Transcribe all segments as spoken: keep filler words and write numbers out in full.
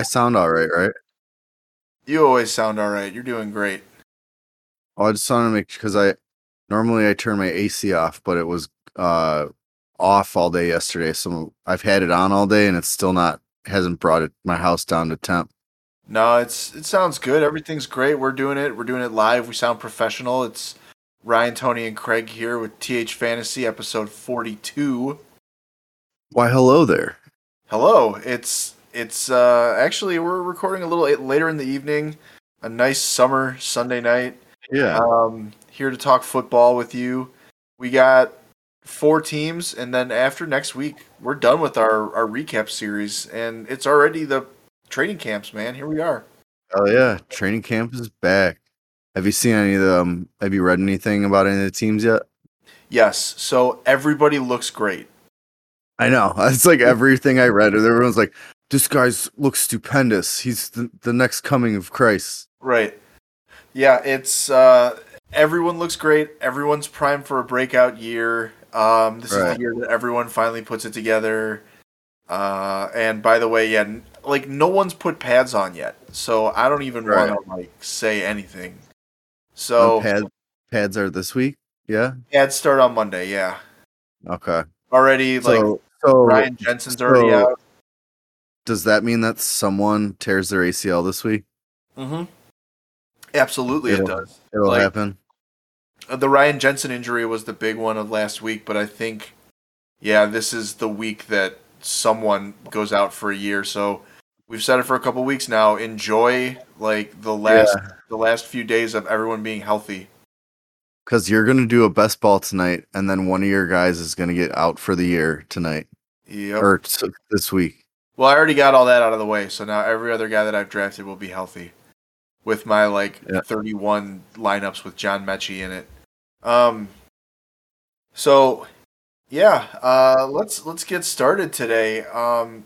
I sound all right, right? You always sound all right. You're doing great. Oh, I just wanted to make because I normally I turn my A C off, but it was uh off all day yesterday. So I've had it on all day, and it's still not hasn't brought it my house down to temp. No, it's it sounds good. Everything's great. We're doing it. We're doing it live. We sound professional. It's Ryan, Tony, and Craig here with T H Fantasy episode forty-two. Why, hello there. Hello. It's it's uh actually we're recording a little later in the evening. A nice summer Sunday night. Yeah. Um, here to talk football with you. We got four teams, and then after next week, we're done with our, our recap series, and it's already the training camps, man. Here we are. Oh yeah, training camp is back. Have you seen any of them? Have you read anything about any of the teams yet? Yes. So everybody looks great. I know. It's like everything I read, and everyone's like, "This guy's looks stupendous. He's the, the next coming of Christ." Right. Yeah, it's uh, everyone looks great. Everyone's primed for a breakout year. Um, this Right. is the year that everyone finally puts it together. Uh, and by the way, yeah, n- like no one's put pads on yet, so I don't even Right. want to like say anything. No So pad, pads are this week. Yeah. pads start on Monday. Yeah, Okay. already like So, so Ryan Jensen's already so out. does that mean that someone tears their A C L this week? Mm-hmm. Absolutely, it It'll- does. It'll Like, happen. uh, The Ryan Jensen injury was the big one of last week, but I think, yeah, this is the week that someone goes out for a year. So we've said it for a couple weeks now. Enjoy like the last Yeah. the last few days of everyone being healthy. Because you're gonna do a best ball tonight, and then one of your guys is gonna get out for the year tonight Yep. or t- this week. Well, I already got all that out of the way, so now every other guy that I've drafted will be healthy. With my like Yeah. thirty-one lineups with John Mechie in it. Um. So, yeah, uh, let's let's get started today. Um,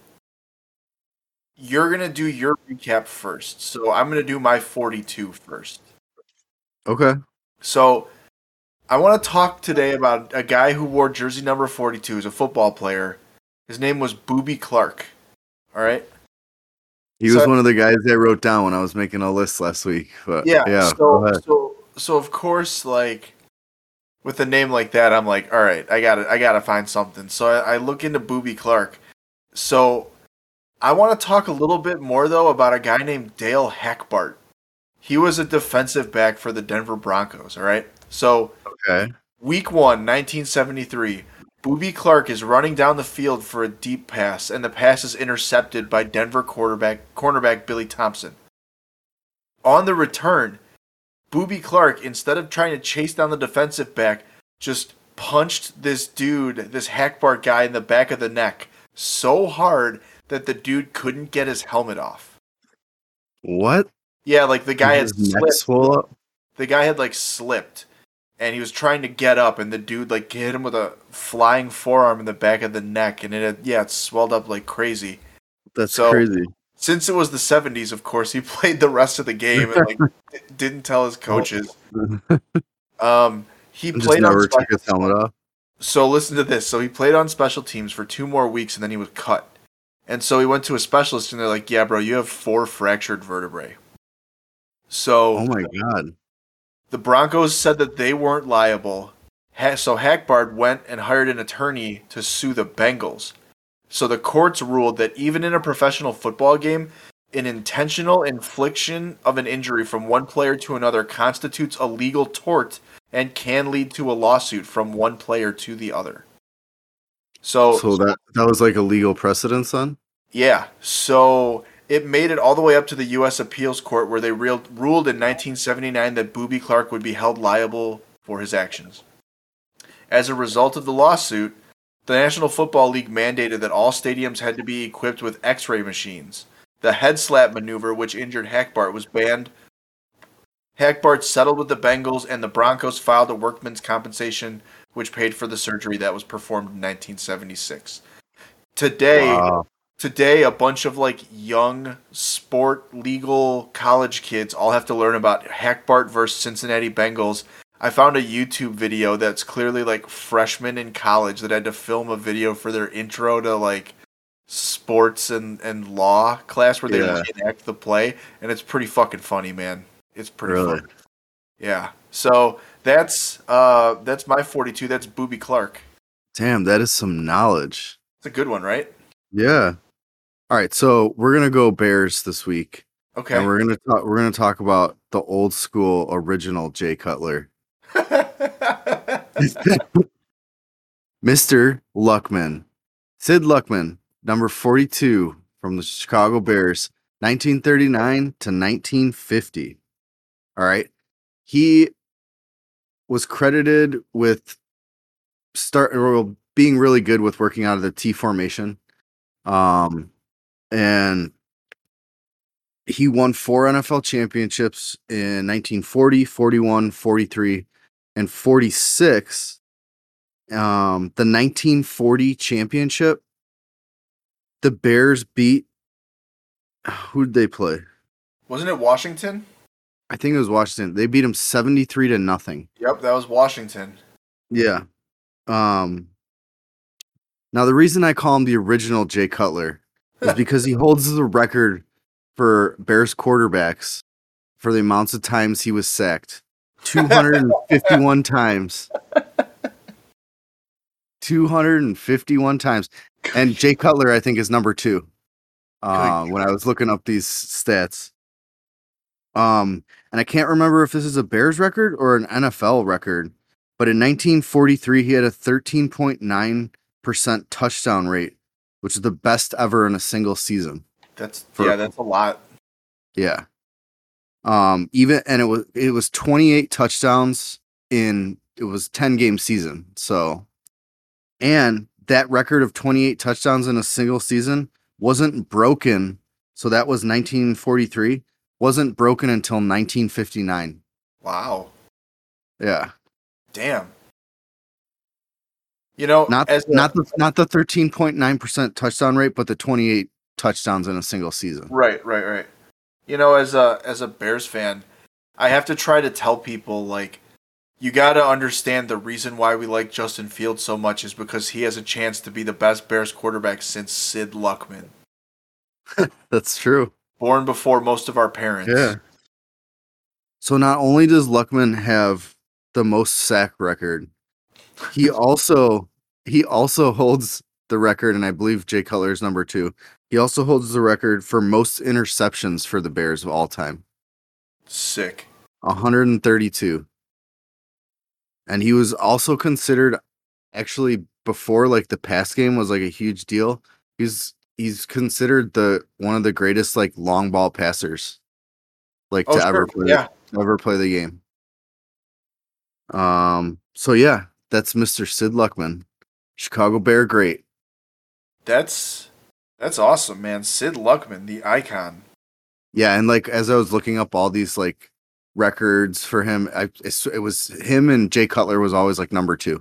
you're gonna do your recap first, so I'm gonna do my forty-two first. Okay. So, I want to talk today about a guy who wore jersey number forty-two. He's a football player. His name was Booby Clark. All right. He was So- one of the guys I wrote down when I was making a list last week. But Yeah. yeah. go so, ahead. so, so of course, like with a name like that, I'm like, all right, I got to I got to find something. So I, I look into Booby Clark. So I want to talk a little bit more though about a guy named Dale Hackbart. He was a defensive back for the Denver Broncos. All right. So Okay. week one, nineteen seventy-three. Booby Clark is running down the field for a deep pass, and the pass is intercepted by Denver quarterback cornerback Billy Thompson. On the return, Booby Clark, instead of trying to chase down the defensive back, just punched this dude, this Hackbart guy, in the back of the neck so hard that the dude couldn't get his helmet off. What? Yeah, like the guy had His neck slipped. swole up? The guy had like slipped, and he was trying to get up, and the dude like hit him with a flying forearm in the back of the neck, and it had, yeah, it swelled up like crazy. That's So- crazy. Since it was the seventies, of course, he played the rest of the game and like d- didn't tell his coaches. Um, he Just played on never special. took his helmet off. So listen to this. So he played on special teams for two more weeks, and then he was cut. And so he went to a specialist, and they're like, "Yeah, bro, you have four fractured vertebrae." So Oh my god. the Broncos said that they weren't liable. Ha- So Hackbart went and hired an attorney to sue the Bengals. So the courts ruled that even in a professional football game, an intentional infliction of an injury from one player to another constitutes a legal tort and can lead to a lawsuit from one player to the other. So, So that that was like a legal precedence then? yeah, so it made it all the way up to the U S Appeals Court, where they real- ruled in nineteen seventy-nine that Booby Clark would be held liable for his actions. As a result of the lawsuit, the National Football League mandated that all stadiums had to be equipped with X-ray machines. The head slap maneuver, which injured Hackbart, was banned. Hackbart settled with the Bengals, and the Broncos filed a workman's compensation, which paid for the surgery that was performed in nineteen seventy-six. Today, Wow. today a bunch of like young sport legal college kids all have to learn about Hackbart versus Cincinnati Bengals. I found a YouTube video that's clearly like freshmen in college that had to film a video for their intro to like sports and, and law class where they Yeah. reenact the play, and it's pretty fucking funny, man. It's pretty Really? funny. Yeah. So that's uh that's my forty-two. That's Booby Clark. Damn, that is some knowledge. It's a good one, right? Yeah. All right, so we're gonna go Bears this week, Okay. and we're gonna talk. We're gonna talk about the old school original Jay Cutler, Mister Luckman, Sid Luckman, number forty-two from the Chicago Bears, nineteen thirty-nine to nineteen fifty. All right, he was credited with start or being really good with working out of the T formation. Um, and he won four N F L championships in nineteen forty, forty-one, forty-three, and forty-six. Um, the nineteen forty championship, the Bears beat, who did they play? Wasn't it Washington? I think it was Washington. They beat him seventy-three to nothing. Yep, that was Washington. Yeah. Um, now, the reason I call him the original Jay Cutler is because he holds the record for Bears quarterbacks for the amounts of times he was sacked. two hundred fifty-one times. two hundred fifty-one times. And Jay Cutler, I think, is number two. Uh, when I was looking up these stats. Um, and I can't remember if this is a Bears record or an N F L record, but in nineteen forty-three, he had a thirteen point nine percent touchdown rate, which is the best ever in a single season. That's For- yeah, that's a lot. Yeah. Um, even and it was it was twenty-eight touchdowns in it was ten game season. So, and that record of twenty-eight touchdowns in a single season wasn't broken. So that was nineteen forty-three. Wasn't broken until nineteen fifty-nine. Wow. Yeah. Damn. You know, Not as a- not the not the thirteen point nine percent touchdown rate, but the twenty-eight touchdowns in a single season. Right, right, right. You know, as a as a Bears fan, I have to try to tell people like you got to understand the reason why we like Justin Fields so much is because he has a chance to be the best Bears quarterback since Sid Luckman, That's true. born before most of our parents. Yeah. So not only does Luckman have the most sack record, he also he also holds the record, and I believe Jay Cutler is number two. He also holds the record for most interceptions for the Bears of all time. Sick. one hundred thirty-two. And he was also considered, actually, before like the pass game was like a huge deal. He's he's considered the one of the greatest like long ball passers, like Oh, to ever sure. play Yeah. to ever play the game. Um. So yeah, that's Mister Sid Luckman, Chicago Bear great. That's that's awesome, man. Sid Luckman, the icon. Yeah, and like as I was looking up all these like records for him, I it's, it was him and Jay Cutler was always like number two.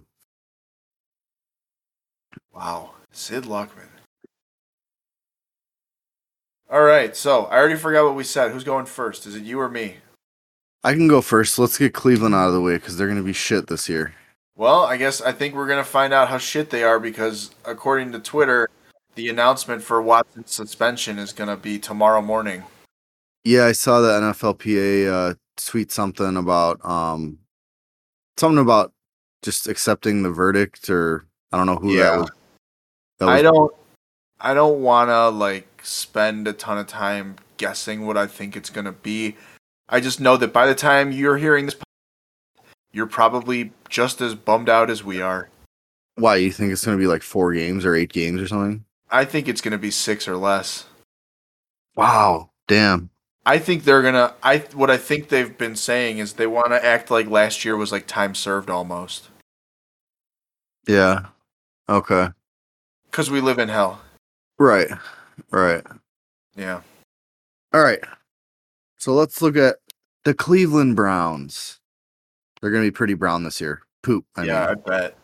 Wow. Sid Luckman. All right, so I already forgot what we said. Who's going first? Is it you or me? I can go first. Let's get Cleveland out of the way because they're going to be shit this year. Well, I guess I think we're going to find out how shit they are because, according to Twitter, the announcement for Watson's suspension is going to be tomorrow morning. Yeah, I saw the N F L P A uh, tweet something about um, something about just accepting the verdict, or I don't know who Yeah. that was. That was I don't I don't want to like spend a ton of time guessing what I think it's going to be. I just know that by the time you're hearing this, you're probably just as bummed out as we are. Why, you think it's going to be like four games or eight games or something? I think it's going to be six or less. Wow, damn. I think they're going to I what I think they've been saying is they want to act like last year was like time served almost. Yeah. Okay. Cuz we live in hell. Right. Right. Yeah. All right. So let's look at the Cleveland Browns. They're going to be pretty brown this year. Poop. I yeah, mean. I bet.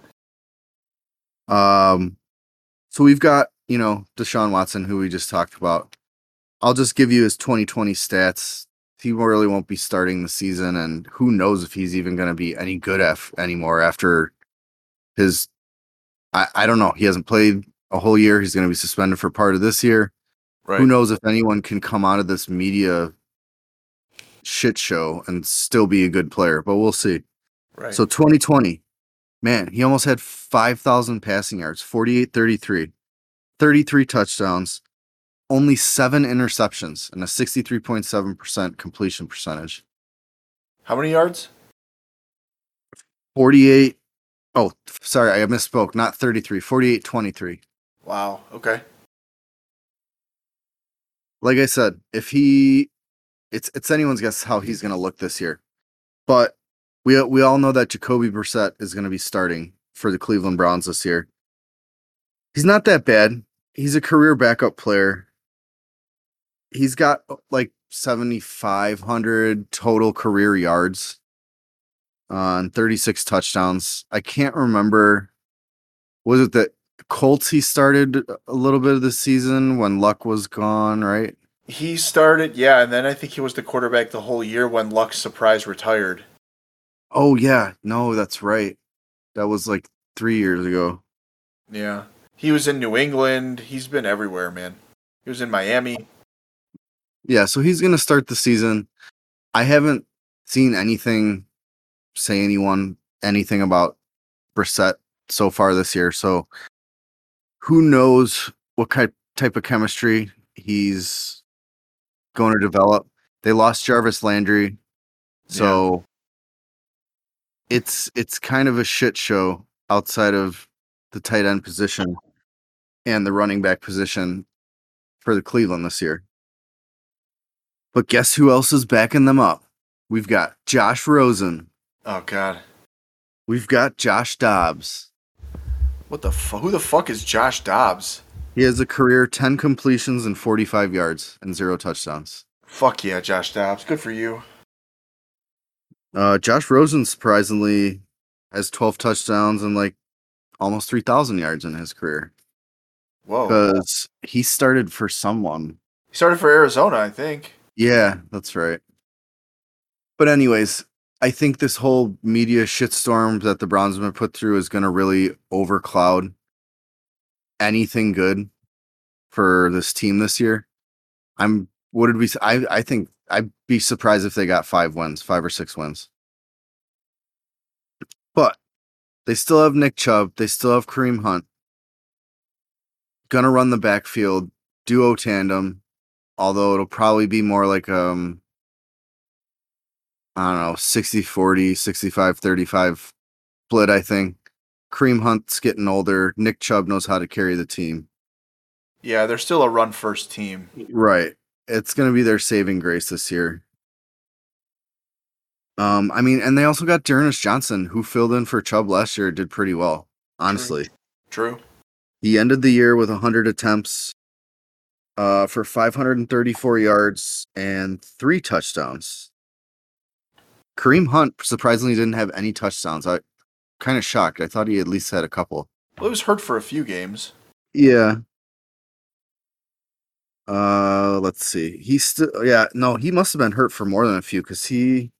Um, so we've got, you know, Deshaun Watson, who we just talked about. I'll just give you his twenty twenty stats. He really won't be starting the season, and who knows if he's even going to be any good af- anymore after his. I, I don't know. He hasn't played a whole year. He's going to be suspended for part of this year. Right. Who knows if anyone can come out of this media shit show and still be a good player, but we'll see. Right. So twenty twenty, man, he almost had five thousand passing yards, forty-eight thirty-three, thirty-three touchdowns, only seven interceptions, and a sixty-three point seven percent completion percentage. How many yards? forty-eight. Oh, sorry, I misspoke. Not thirty-three, forty-eight twenty-three. Wow. Okay. Like I said, if he, it's it's anyone's guess how he's going to look this year. But we we all know that Jacoby Brissett is going to be starting for the Cleveland Browns this year. He's not that bad. He's a career backup player. He's got like seventy-five hundred total career yards uh, and thirty-six touchdowns. I can't remember. Was it the Colts he started a little bit of the season when Luck was gone, right? He started, yeah, and then I think he was the quarterback the whole year when Luck surprise retired. Oh, yeah. No, that's right. That was like three years ago. Yeah. He was in New England. He's been everywhere, man. He was in Miami. Yeah, so he's going to start the season. I haven't seen anything say anyone anything about Brissett so far this year, so who knows what kind, type of chemistry he's going to develop. They lost Jarvis Landry, so yeah. it's it's kind of a shit show outside of the tight end position and the running back position for the Cleveland this year. But guess who else is backing them up? We've got Josh Rosen. Oh, God. We've got Josh Dobbs. What the fuck? Who the fuck is Josh Dobbs? He has a career ten completions and forty-five yards and zero touchdowns. Fuck yeah, Josh Dobbs. Good for you. Uh, Josh Rosen surprisingly has twelve touchdowns and like almost three thousand yards in his career. Whoa. Because he started for someone. He started for Arizona, I think. Yeah, that's right. But anyways, I think this whole media shitstorm that the Browns have been put through is going to really overcloud anything good for this team this year. I'm, what did we, I, I think I'd be surprised if they got five wins, five or six wins. But they still have Nick Chubb. They still have Kareem Hunt. Gonna run the backfield, duo tandem, although it'll probably be more like, um, I don't know, sixty forty, sixty-five thirty-five split, I think. Kareem Hunt's getting older. Nick Chubb knows how to carry the team. Yeah, they're still a run-first team. Right. It's going to be their saving grace this year. Um, I mean, and they also got D'Ernest Johnson, who filled in for Chubb last year, did pretty well, honestly. True. True. He ended the year with one hundred attempts uh, for five hundred thirty-four yards and three touchdowns. Kareem Hunt surprisingly didn't have any touchdowns. I kind of shocked. I thought he at least had a couple. Well, he was hurt for a few games. Yeah. Uh, let's see. He still, yeah, no, he must have been hurt for more than a few because he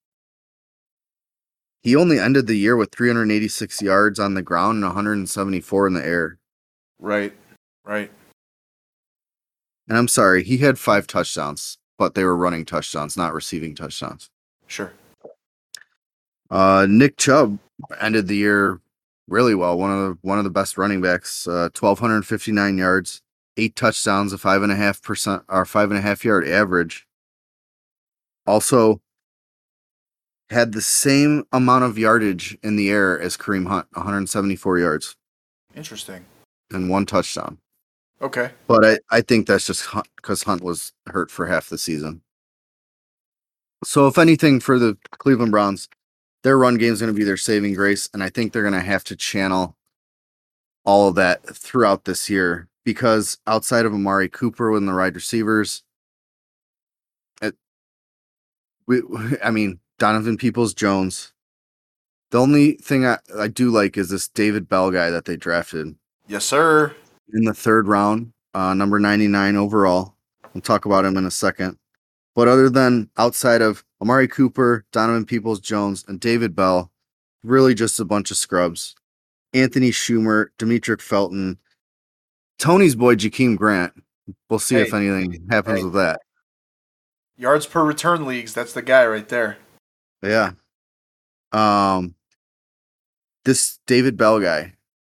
he only ended the year with three hundred eighty-six yards on the ground and one hundred seventy-four in the air. Right. Right. And I'm sorry, he had five touchdowns, but they were running touchdowns, not receiving touchdowns. Sure. Uh, Nick Chubb ended the year really well. One of the one of the best running backs. Uh, twelve fifty-nine yards, eight touchdowns, a five and a half percent or five and a half yard average. Also, had the same amount of yardage in the air as Kareem Hunt, one hundred seventy-four yards. Interesting. And one touchdown. Okay. But I, I think that's just because Hunt, Hunt was hurt for half the season. So if anything for the Cleveland Browns, their run game is going to be their saving grace, and I think they're going to have to channel all of that throughout this year because outside of Amari Cooper and the wide receivers, it, we, I mean, Donovan Peoples-Jones. The only thing I, I do like is this David Bell guy that they drafted. Yes, sir. In the third round, uh, number ninety-nine overall. We'll talk about him in a second. But other than outside of Amari Cooper, Donovan Peoples-Jones, and David Bell, really just a bunch of scrubs. Anthony Schumer, Demetric Felton, Tony's boy, Jakeem Grant. We'll see Hey, if anything happens hey. with that. Yards per return leagues. That's the guy right there. Yeah. Um, this David Bell guy.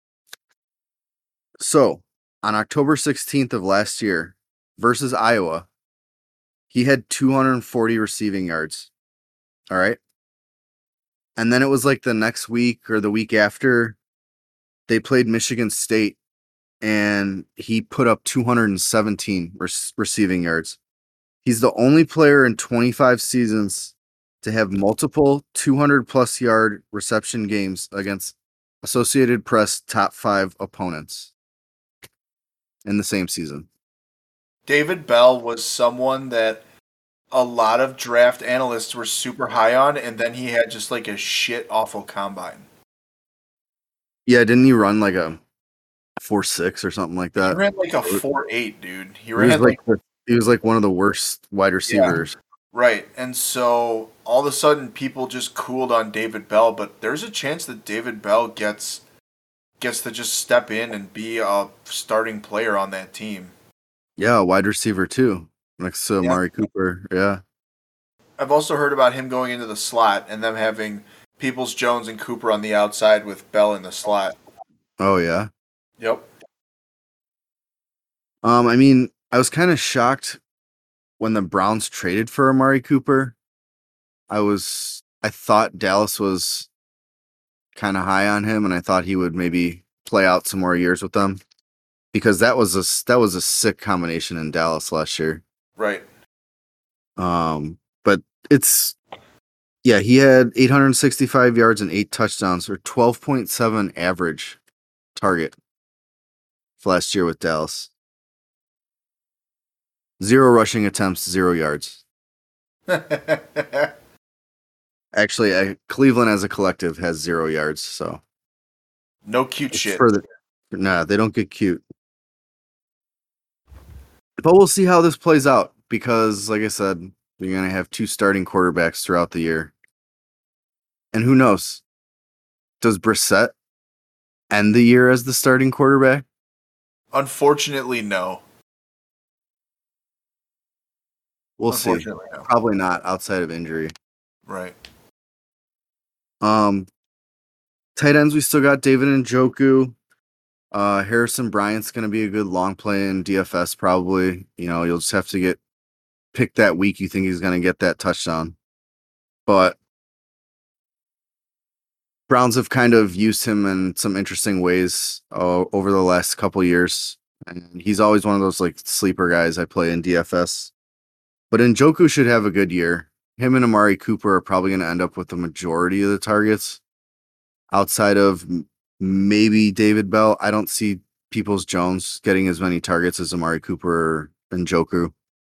So on October sixteenth of last year versus Iowa, he had two hundred forty receiving yards. All right. And then it was like the next week or the week after they played Michigan State and he put up two hundred seventeen re- receiving yards. He's the only player in twenty-five seasons to have multiple two hundred plus yard reception games against Associated Press top five opponents in the same season. David Bell was someone that a lot of draft analysts were super high on, and then he had just like a shit awful combine. Yeah, didn't he run like a four six or something like He that? ran like a four eight, dude. He He was ran like, like he was like one of the worst wide receivers. right. And so all of a sudden people just cooled on David Bell, but there's a chance that David Bell gets gets to just step in and be a starting player on that team. Yeah, a wide receiver too, next to Yeah. Amari Cooper. Yeah. I've also heard about him going into the slot and them having Peoples Jones and Cooper on the outside with Bell in the slot. Oh yeah. Yep. Um, I mean, I was kind of shocked when the Browns traded for Amari Cooper. I was, I thought Dallas was kind of high on him, and I thought he would maybe play out some more years with them because that was a that was a sick combination in Dallas last year. Right. Um, but it's yeah, he had eight hundred sixty-five yards and eight touchdowns, or twelve point seven average target for last year with Dallas. Zero rushing attempts, zero yards. Actually, uh, Cleveland as a collective has zero yards, so No cute it's shit. further. Nah, they don't get cute. But we'll see how this plays out because, like I said, you're gonna have two starting quarterbacks throughout the year, and who knows? Does Brissett end the year as the starting quarterback? Unfortunately, no. We'll see. Unfortunately, no. Probably not outside of injury. Right. Um, tight ends, we still got David Njoku. Uh, Harrison Bryant's going to be a good long play in D F S probably. You know, you'll just have to get pick that week you think he's going to get that touchdown. But Browns have kind of used him in some interesting ways uh, over the last couple years. And he's always one of those like sleeper guys I play in D F S. But Njoku should have a good year. Him and Amari Cooper are probably going to end up with the majority of the targets. Outside of maybe David Bell, I don't see Peoples Jones getting as many targets as Amari Cooper and Njoku.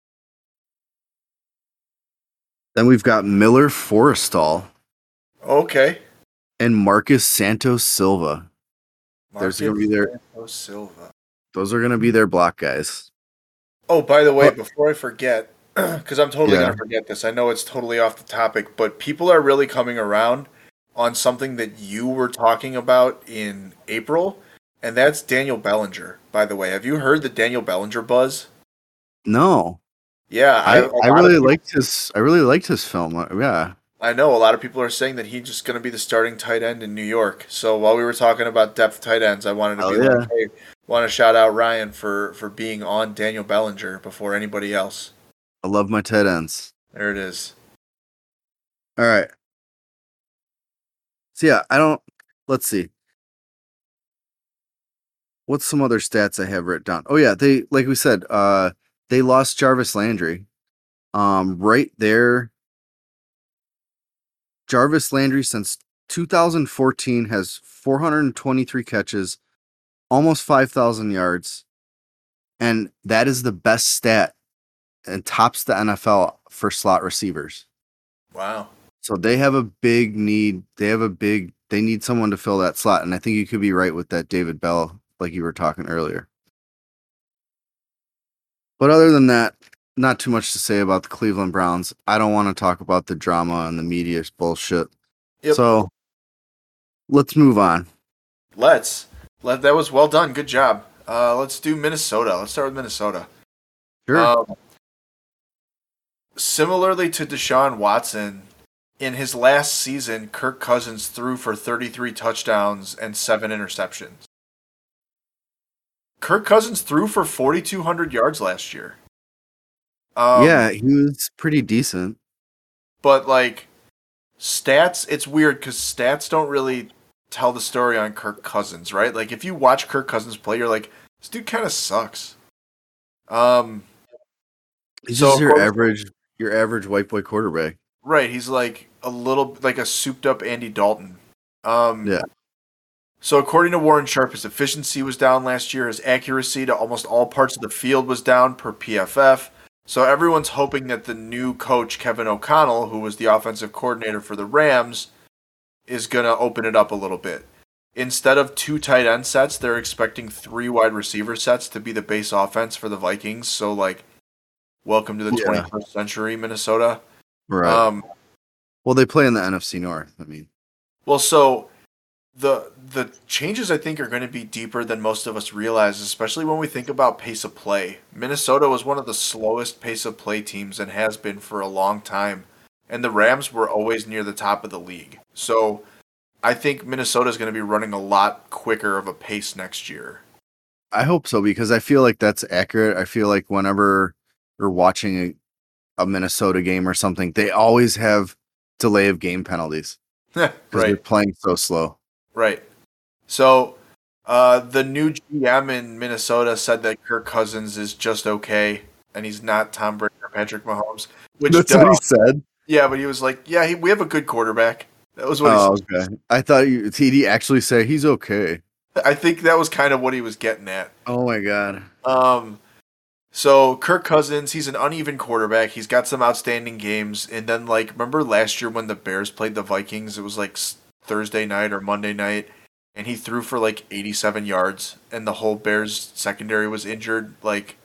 Then we've got Miller Forrestal Okay. and Marcus Santos Silva. There's gonna be their Santos Silva. those are gonna be their block guys. Oh, by the way, Oh. before I forget, because I'm totally Yeah. going to forget this. I know it's totally off the topic, but people are really coming around on something that you were talking about in April, and that's Daniel Bellinger, by the way. Have you heard the Daniel Bellinger buzz? No. Yeah, I, a I lot of really people- liked his I really liked his film. Uh, Yeah. I know a lot of people are saying that he's just going to be the starting tight end in New York. So while we were talking about depth tight ends, I wanted to Oh, be yeah. like, hey, want to shout out Ryan for, for being on Daniel Bellinger before anybody else. I love my tight ends. There it is. All right. So yeah, I don't let's see. What's some other stats I have written down? Oh yeah, they like we said, uh they lost Jarvis Landry. Um right there. Jarvis Landry since two thousand fourteen has four hundred twenty-three catches, almost five thousand yards. And that is the best stat and tops the N F L for slot receivers. Wow. So they have a big need. They have a big, they need someone to fill that slot. And I think you could be right with that David Bell, like you were talking earlier. But other than that, not too much to say about the Cleveland Browns. I don't want to talk about the drama and the media bullshit. Yep. So let's move on. Let's. Let, that was well done. Good job. Uh, let's do Minnesota. Let's start with Minnesota. Sure. Um, similarly to Deshaun Watson, in his last season, Kirk Cousins threw for thirty-three touchdowns and seven interceptions. Kirk Cousins threw for forty-two hundred yards last year. Um, yeah, he was pretty decent. But, like, stats, it's weird because stats don't really tell the story on Kirk Cousins, right? Like, if you watch Kirk Cousins play, you're like, this dude kind of sucks. Um, He's so, just your of course- average, your average white boy quarterback. Right, he's like a little, like a souped up Andy Dalton. Um, Yeah. So according to Warren Sharp, his efficiency was down last year. His accuracy to almost all parts of the field was down per P F F. So everyone's hoping that the new coach, Kevin O'Connell, who was the offensive coordinator for the Rams, is going to open it up a little bit. Instead of two tight end sets, they're expecting three wide receiver sets to be the base offense for the Vikings. So, like, welcome to the Yeah. twenty-first century, Minnesota. Right. Um, well, they play in the N F C North. I mean, well, so the the changes I think are going to be deeper than most of us realize, especially when we think about pace of play. Minnesota was one of the slowest pace of play teams and has been for a long time, and the Rams were always near the top of the league. So I think Minnesota is going to be running a lot quicker of a pace next year. I hope so because I feel like that's accurate. I feel like whenever we're watching a, a Minnesota game or something, they always have delay of game penalties because they're Right, playing so slow. right. So uh, the new G M in Minnesota said that Kirk Cousins is just okay, and he's not Tom Brady or Patrick Mahomes. Which That's duh. what he said. Yeah, but he was like, "Yeah, he, we have a good quarterback." That was what Oh, he said. okay. I thought you did he actually say he's okay? I think that was kind of what he was getting at. Oh my god. Um, so Kirk Cousins, he's an uneven quarterback. He's got some outstanding games, and then like, remember last year when the Bears played the Vikings? It was like s- Thursday night or Monday night, and he threw for like eighty-seven yards, and the whole Bears secondary was injured. Like,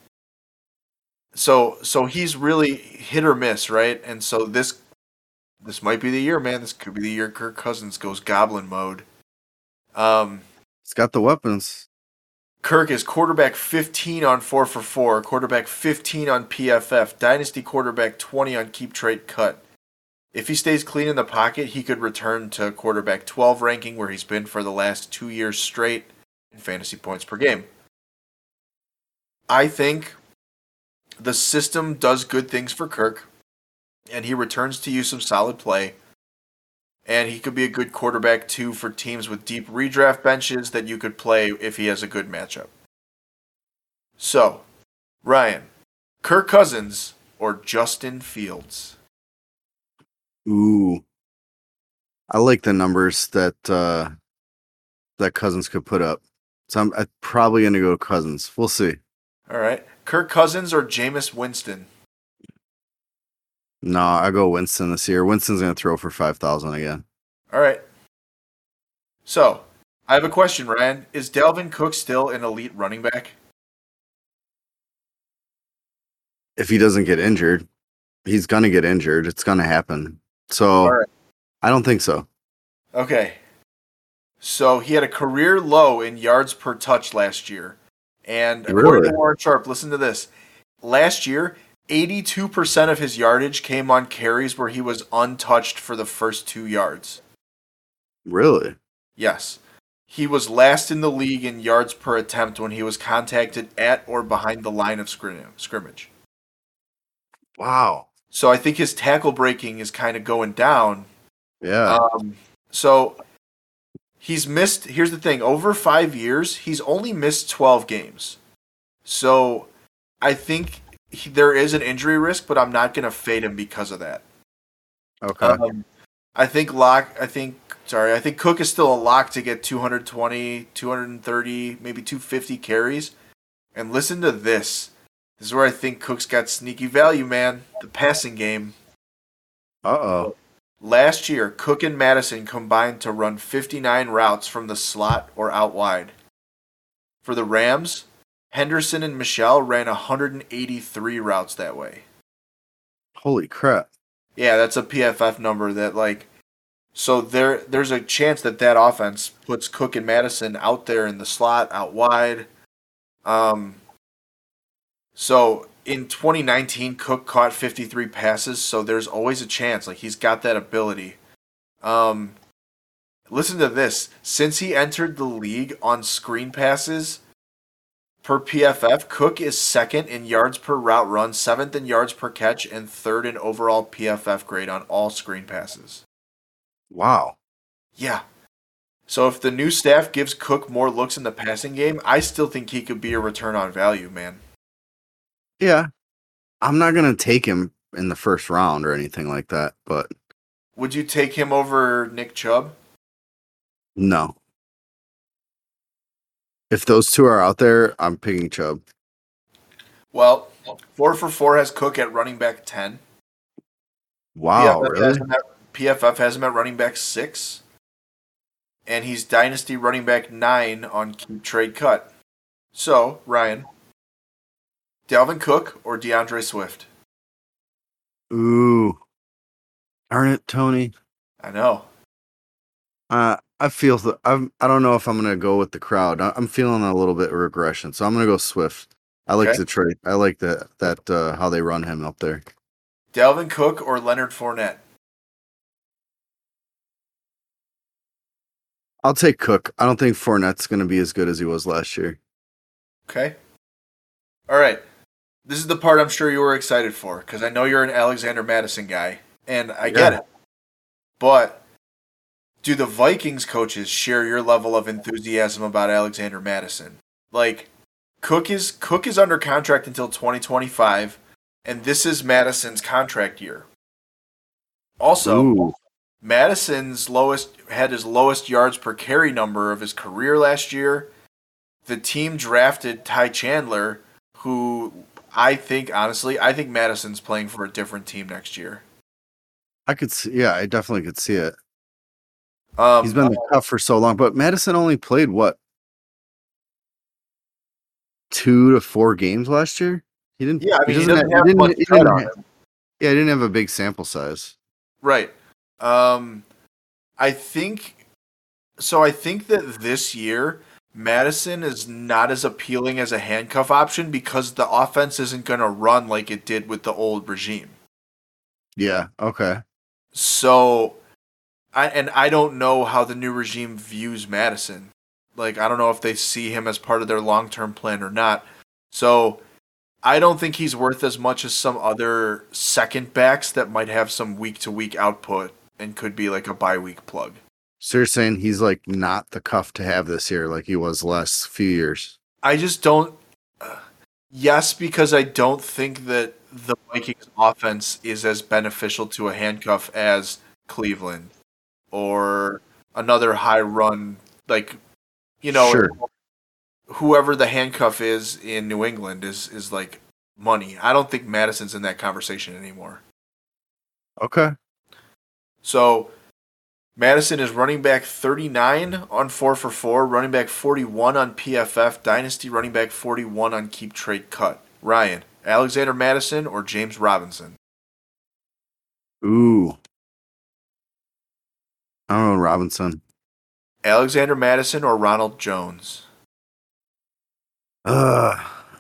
so so he's really hit or miss, right? And so this this might be the year, man. This could be the year Kirk Cousins goes goblin mode. Um. He's got the weapons. Kirk is quarterback fifteen on four for four, quarterback fifteen on P F F, dynasty quarterback twenty on Keep Trade Cut. If he stays clean in the pocket, he could return to quarterback twelve ranking where he's been for the last two years straight in fantasy points per game. I think the system does good things for Kirk, and he returns to you some solid play. And he could be a good quarterback, too, for teams with deep redraft benches that you could play if he has a good matchup. So, Ryan, Kirk Cousins or Justin Fields? Ooh. I like the numbers that uh that Cousins could put up. So I'm, I'm probably gonna go Cousins. We'll see. All right. Kirk Cousins or Jameis Winston? No, I go Winston this year. Winston's gonna throw for five thousand again. All right. So, I have a question, Ryan. Is Dalvin Cook still an elite running back? If he doesn't get injured, he's gonna get injured. It's gonna happen. So All right. I don't think so. Okay. So he had a career low in yards per touch last year. And according Really? to Warren Sharp, listen to this. Last year, eighty-two percent of his yardage came on carries where he was untouched for the first two yards. Really? Yes. He was last in the league in yards per attempt when he was contacted at or behind the line of scrim- scrimmage. Wow. So I think his tackle breaking is kind of going down. Yeah. Um, so he's missed. Here's the thing: over five years, he's only missed twelve games. So I think he, there is an injury risk, but I'm not going to fade him because of that. okay. Um, I think Lock. I think sorry. I think Cook is still a lock to get two hundred twenty, two hundred thirty, maybe two hundred fifty carries. And listen to this. This is where I think Cook's got sneaky value, man. The passing game. Uh oh. Last year, Cook and Madison combined to run fifty-nine routes from the slot or out wide. For the Rams, Henderson and Michelle ran one hundred eighty-three routes that way. Holy crap. Yeah, that's a P F F number that, like, so there there's a chance that that offense puts Cook and Madison out there in the slot, out wide. Um, so in twenty nineteen, Cook caught fifty-three passes, so there's always a chance. Like, he's got that ability. Um, listen to this. Since he entered the league on screen passes per P F F, Cook is second in yards per route run, seventh in yards per catch, and third in overall P F F grade on all screen passes. Wow. Yeah. So if the new staff gives Cook more looks in the passing game, I still think he could be a return on value, man. Yeah. I'm not going to take him in the first round or anything like that, but Would you take him over Nick Chubb? no. If those two are out there, I'm picking Chubb. Well, four for four has Cook at running back ten. Wow, P F F really? has him at, P F F has him at running back six. And he's dynasty running back nine on Keep Trade Cut. So, Ryan, Dalvin Cook or DeAndre Swift? Ooh. Darn it, Tony. I know. Uh, I feel the, I'm, I don't know if I'm going to go with the crowd. I, I'm feeling a little bit of regression, so I'm going to go Swift. I like Okay. the trade. I like that, that uh, how they run him up there. Dalvin Cook or Leonard Fournette? I'll take Cook. I don't think Fournette's going to be as good as he was last year. Okay. All right. This is the part I'm sure you were excited for because I know you're an Alexander Madison guy, and I get Yeah. it. But do the Vikings coaches share your level of enthusiasm about Alexander Madison? Like, Cook is Cook is under contract until twenty twenty-five, and this is Madison's contract year. Also, Ooh. Madison's lowest had his lowest yards per carry number of his career last year. The team drafted Ty Chandler, who I think honestly, I think Madison's playing for a different team next year. I could see, yeah, I definitely could see it. Um, He's been the cuff for so long, but Madison only played what? Two to four games last year? He didn't, yeah, I mean, he doesn't doesn't have, have he didn't, much he tread didn't on have- him. yeah, he didn't have a big sample size. Right. Um, I think so. I think that this year Madison is not as appealing as a handcuff option because the offense isn't going to run like it did with the old regime. Yeah, okay. So, I and I don't know how the new regime views Madison. Like, I don't know if they see him as part of their long-term plan or not. So, I don't think he's worth as much as some other second backs that might have some week-to-week output and could be like a bye-week plug. So you're saying he's like not the cuff to have this year like he was the last few years. I just don't. Uh, yes, because I don't think that the Vikings offense is as beneficial to a handcuff as Cleveland or another high run, like, you know, Sure. whoever the handcuff is in New England is, is like money. I don't think Madison's in that conversation anymore. Okay. So Madison is running back thirty-nine on four for four, running back forty-one on P F F, Dynasty running back forty-one on Keep Trade Cut. Ryan, Alexander Madison or James Robinson? Ooh. I don't know, Robinson. Alexander Madison or Ronald Jones? Ugh.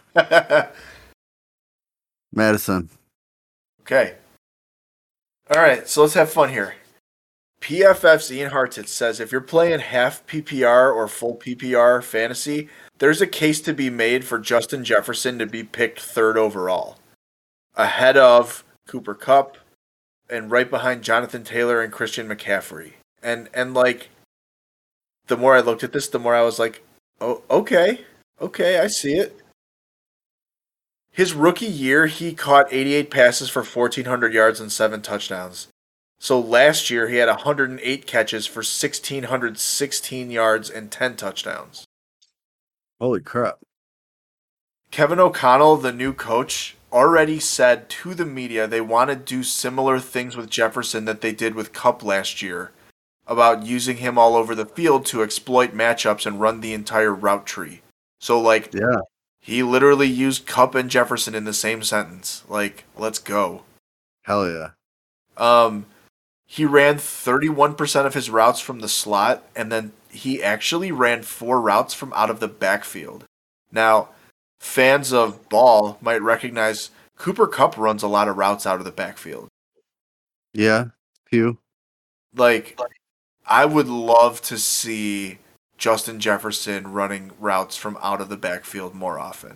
Madison. Okay. All right, so let's have fun here. P F F's Ian Hartitz says if you're playing half P P R or full P P R fantasy, there's a case to be made for Justin Jefferson to be picked third overall, ahead of Cooper Kupp and right behind Jonathan Taylor and Christian McCaffrey. And and like, the more I looked at this, the more I was like, oh, okay, okay, I see it. His rookie year, he caught eighty-eight passes for fourteen hundred yards and seven touchdowns. So last year, he had one hundred eight catches for one thousand six hundred sixteen yards and ten touchdowns. Holy crap. Kevin O'Connell, the new coach, already said to the media they want to do similar things with Jefferson that they did with Kupp last year, about using him all over the field to exploit matchups and run the entire route tree. So, like, Yeah. he literally used Kupp and Jefferson in the same sentence. Like, let's go. Hell yeah. Um, he ran thirty-one percent of his routes from the slot, and then he actually ran four routes from out of the backfield. Now, fans of ball might recognize Cooper Kupp runs a lot of routes out of the backfield. Yeah, few. Like, I would love to see Justin Jefferson running routes from out of the backfield more often.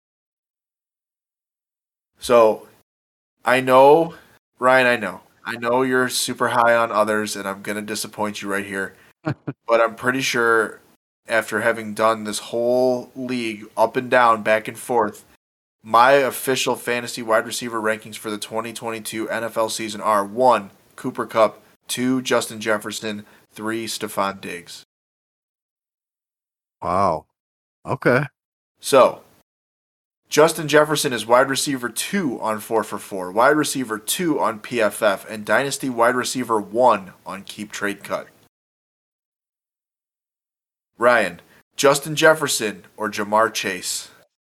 So, I know, Ryan, I know. I know you're super high on others, and I'm going to disappoint you right here. But I'm pretty sure after having done this whole league up and down, back and forth, my official fantasy wide receiver rankings for the twenty twenty-two N F L season are one, Cooper Kupp, two, Justin Jefferson, three, Stephon Diggs. Wow. Okay. So, Justin Jefferson is wide receiver two on four for four, wide receiver two on P F F, and dynasty wide receiver one on Keep Trade Cut. Ryan, Justin Jefferson or Jamar Chase?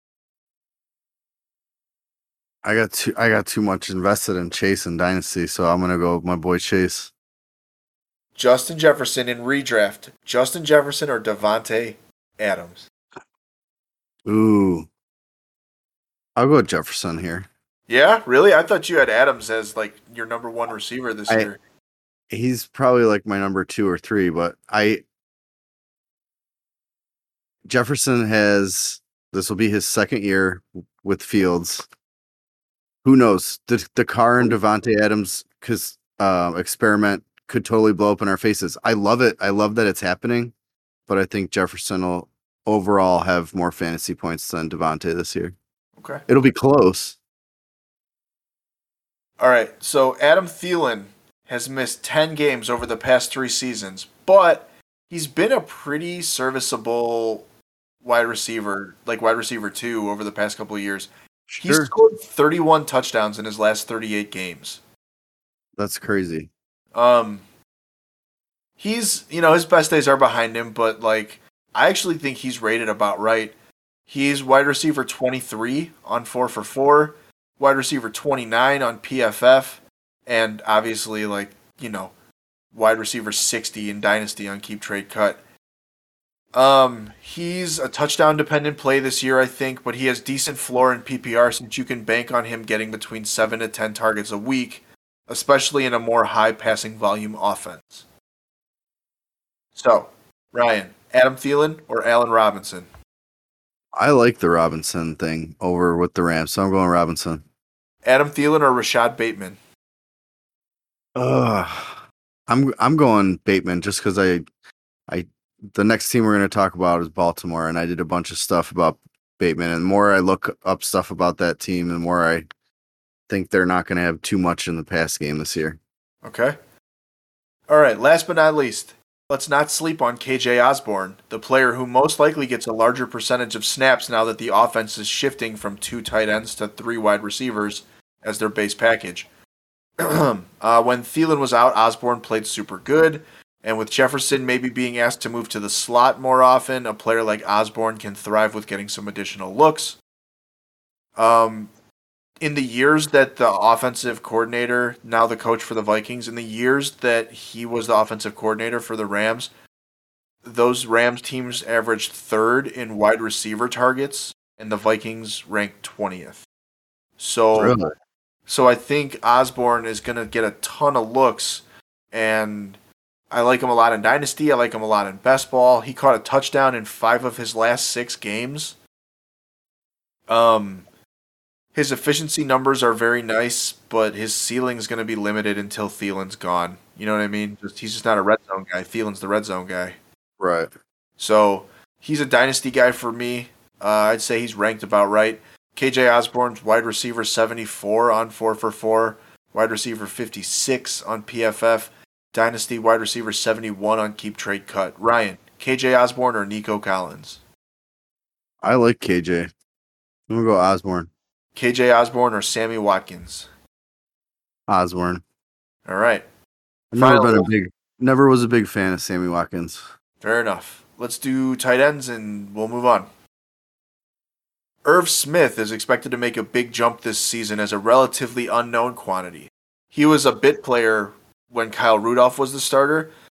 I got too I got too much invested in Chase and Dynasty, so I'm gonna go with my boy Chase. Justin Jefferson in redraft. Justin Jefferson or Devontae Adams? Ooh. I'll go with Jefferson here. Yeah, really? I thought you had Adams as like your number one receiver this I, year. He's probably like my number two or three, but I Jefferson has this will be his second year with Fields. Who knows? The the Carr and Devontae Adams cause, uh, experiment could totally blow up in our faces. I love it. I love that it's happening, but I think Jefferson will overall have more fantasy points than Devontae this year. Okay. It'll be close. All right. So Adam Thielen has missed ten games over the past three seasons, but he's been a pretty serviceable wide receiver, like wide receiver two over the past couple of years. Sure. He's scored thirty-one touchdowns in his last thirty-eight games. That's crazy. Um, he's, you know, his best days are behind him, but like, I actually think he's rated about right. He's wide receiver twenty-three on four for four, wide receiver twenty-nine on P F F, and obviously, like, you know, wide receiver sixty in Dynasty on Keep Trade Cut. Um, he's a touchdown dependent play this year, I think, but he has decent floor in P P R since you can bank on him getting between seven to ten targets a week, especially in a more high passing volume offense. So, Ryan, Adam Thielen or Allen Robinson? I like the Robinson thing over with the Rams, so I'm going Robinson. Adam Thielen or Rashad Bateman? Ugh. I'm I'm going Bateman just because I I the next team we're going to talk about is Baltimore, and I did a bunch of stuff about Bateman, and the more I look up stuff about that team, the more I think they're not going to have too much in the pass game this year. Okay. All right, last but not least, let's not sleep on K J Osborne, the player who most likely gets a larger percentage of snaps now that the offense is shifting from two tight ends to three wide receivers as their base package. uh, when Thielen was out, Osborne played super good. And with Jefferson maybe being asked to move to the slot more often, a player like Osborne can thrive with getting some additional looks. Um, in the years that the offensive coordinator, now the coach for the Vikings, in the years that he was the offensive coordinator for the Rams, those Rams teams averaged third in wide receiver targets, and the Vikings ranked twentieth. So, Really? so I think Osborne is going to get a ton of looks, and I like him a lot in Dynasty. I like him a lot in Best Ball. He caught a touchdown in five of his last six games. Um, his efficiency numbers are very nice, but his ceiling is going to be limited until Thielen's gone. You know what I mean? Just he's just not a red zone guy. Thielen's the red zone guy. Right. So he's a Dynasty guy for me. Uh, I'd say he's ranked about right. K J Osborne's wide receiver seventy-four on four for four, wide receiver fifty-six on P F F. Dynasty wide receiver seventy-one on Keep Trade Cut. Ryan, K J Osborne or Nico Collins? I like K J. I'm going to go Osborne. K J Osborne or Sammy Watkins? Osborne. All right. I've never Final- been a big, never was a big fan of Sammy Watkins. Fair enough. Let's do tight ends and we'll move on. Irv Smith is expected to make a big jump this season as a relatively unknown quantity. He was a bit player when Kyle Rudolph was the starter,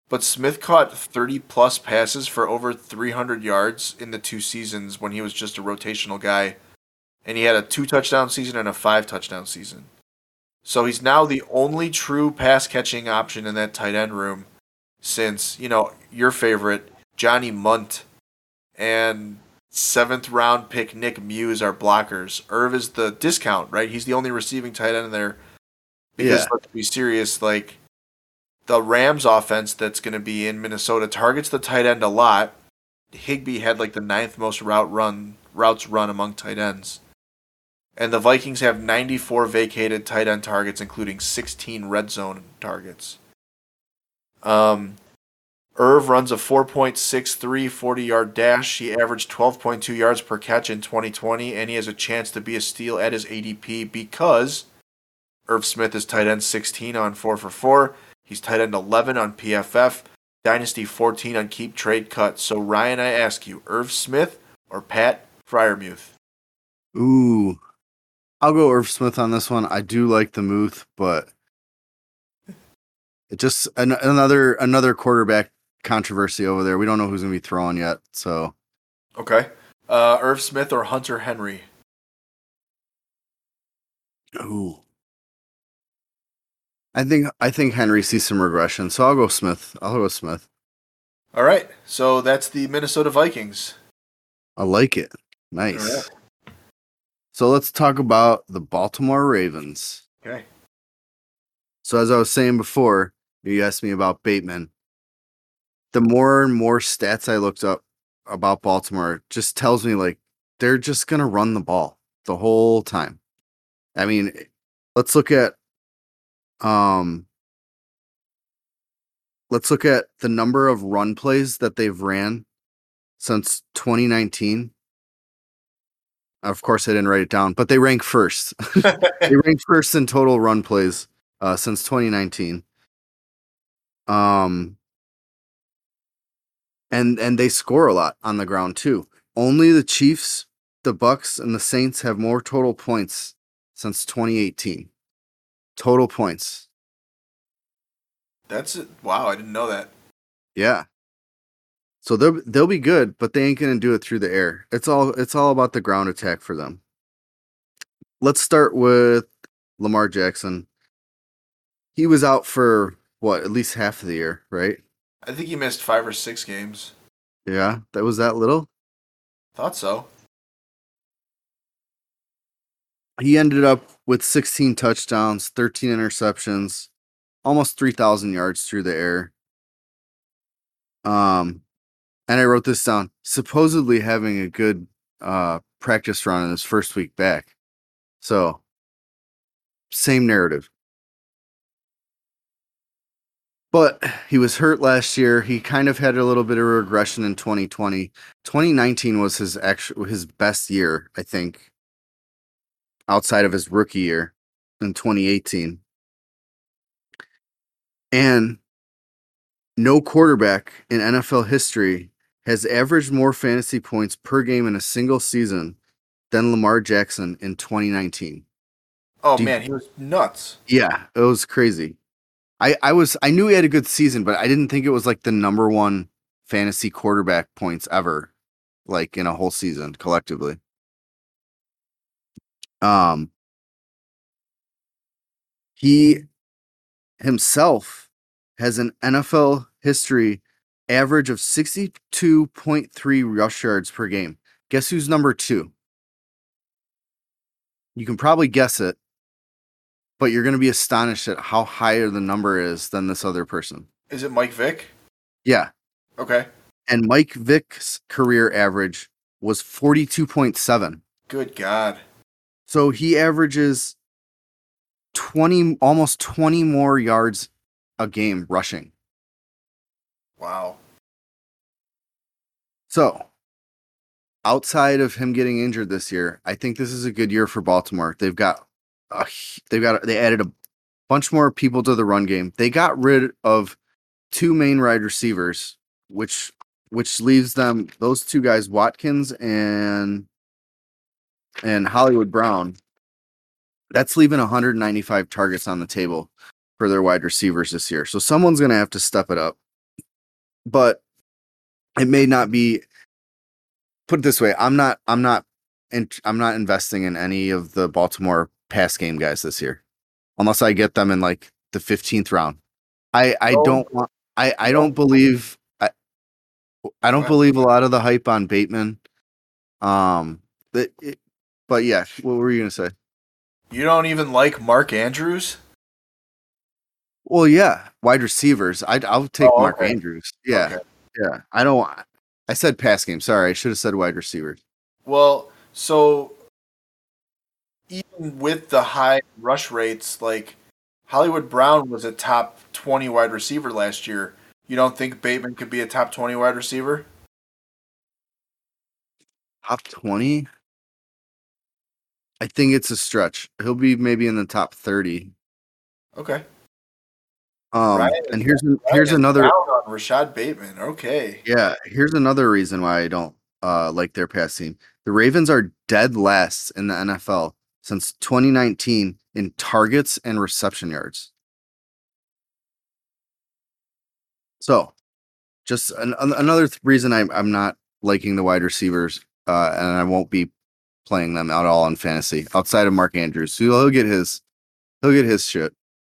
But Smith caught thirty plus passes for over three hundred yards in the two seasons when he was just a rotational guy. And he had a two touchdown season and a five touchdown season. So he's now the only true pass catching option in that tight end room since, you know, your favorite, Johnny Munt, and seventh round pick Nick Muse are blockers. Irv is the discount, right? He's the only receiving tight end in there. Because Yeah. let's be serious, like the Rams offense that's going to be in Minnesota targets the tight end a lot. Higbee had like the ninth most route run routes run among tight ends. And the Vikings have ninety-four vacated tight end targets, including sixteen red zone targets. Um, Irv runs a four point six three forty-yard dash. He averaged twelve point two yards per catch in twenty twenty, and he has a chance to be a steal at his A D P because Irv Smith is tight end sixteen on four for four. He's tight end eleven on P F F. Dynasty fourteen on Keep Trade Cut. So, Ryan, I ask you, Irv Smith or Pat Fryermuth? Ooh. I'll go Irv Smith on this one. I do like the Muth, but it just an, another another quarterback controversy over there. We don't know who's going to be throwing yet. So, Okay. Uh, Irv Smith or Hunter Henry? ooh. I think I think Henry sees some regression, so I'll go Smith. I'll go Smith. All right. So that's the Minnesota Vikings. I like it. Nice. All right. So let's talk about the Baltimore Ravens. Okay. So as I was saying before, you asked me about Bateman. The more and more stats I looked up about Baltimore just tells me like they're just gonna run the ball the whole time. I mean, let's look at um let's look at the number of run plays that they've ran since twenty nineteen. Of course, I didn't write it down, but they rank first. They rank first in total run plays uh, since twenty nineteen. Um, and and they score a lot on the ground too. Only the Chiefs, the Bucks, and the Saints have more total points since twenty eighteen. Total points. That's it. Wow, I didn't know that. Yeah. So they'll they'll be good, but they ain't gonna do it through the air. It's all it's all about the ground attack for them. Let's start with Lamar Jackson. He was out for what, at least half of the year, right? I think he missed five or six games. Yeah, that was that little. Thought so. He ended up with sixteen touchdowns, thirteen interceptions, almost three thousand yards through the air. Um, and I wrote this down. Supposedly having a good uh, practice run in his first week back. So, same narrative. But he was hurt last year. He kind of had a little bit of regression in twenty twenty. twenty nineteen was his actual his best year, I think, outside of his rookie year in twenty eighteen. And no quarterback in N F L history has averaged more fantasy points per game in a single season than Lamar Jackson in twenty nineteen. Oh Do you- man, he was nuts. Yeah, it was crazy. I, I was I knew he had a good season, but I didn't think it was like the number one fantasy quarterback points ever, like in a whole season collectively. Um, he himself has an N F L history average of sixty-two point three rush yards per game. Guess who's number two? You can probably guess it, but you're going to be astonished at how higher the number is than this other person. Is it Mike Vick? Yeah. Okay. And Mike Vick's career average was forty-two point seven. Good God. So he averages twenty, almost twenty more yards a game rushing. Wow. So outside of him getting injured this year, I think this is a good year for Baltimore. They've got a, they've got they added a bunch more people to the run game. They got rid of two main wide receivers, which which leaves them those two guys, Watkins and and Hollywood Brown. That's leaving one hundred ninety-five targets on the table for their wide receivers this year. So someone's going to have to step it up. but it may not be. Put it this way: I'm not. I'm not. In, I'm not investing in any of the Baltimore pass game guys this year, unless I get them in like the fifteenth round. I I No, don't want. I I no. don't believe. I I Go don't ahead. believe a lot of the hype on Bateman. Um, but it, but yeah, what were you gonna say? You don't even like Mark Andrews? Well, yeah, wide receivers. I I'll take Oh, Mark okay. Andrews. Yeah, Okay. yeah. I don't. I said pass game. Sorry, I should have said wide receivers. Well, so even with the high rush rates, like Hollywood Brown was a top twenty wide receiver last year. You don't think Bateman could be a top twenty wide receiver? Top twenty. I think it's a stretch. He'll be maybe in the top thirty. Okay. Um, Ryan is, and here's Ryan here's is down another. on Rashad Bateman. Okay. Yeah, here's another reason why I don't uh like their pass team. The Ravens are dead last in the N F L since twenty nineteen in targets and reception yards. So, just an, an- another th- reason I'm I'm not liking the wide receivers, uh, and I won't be playing them at all in fantasy outside of Mark Andrews. So he'll get his he'll get his shit.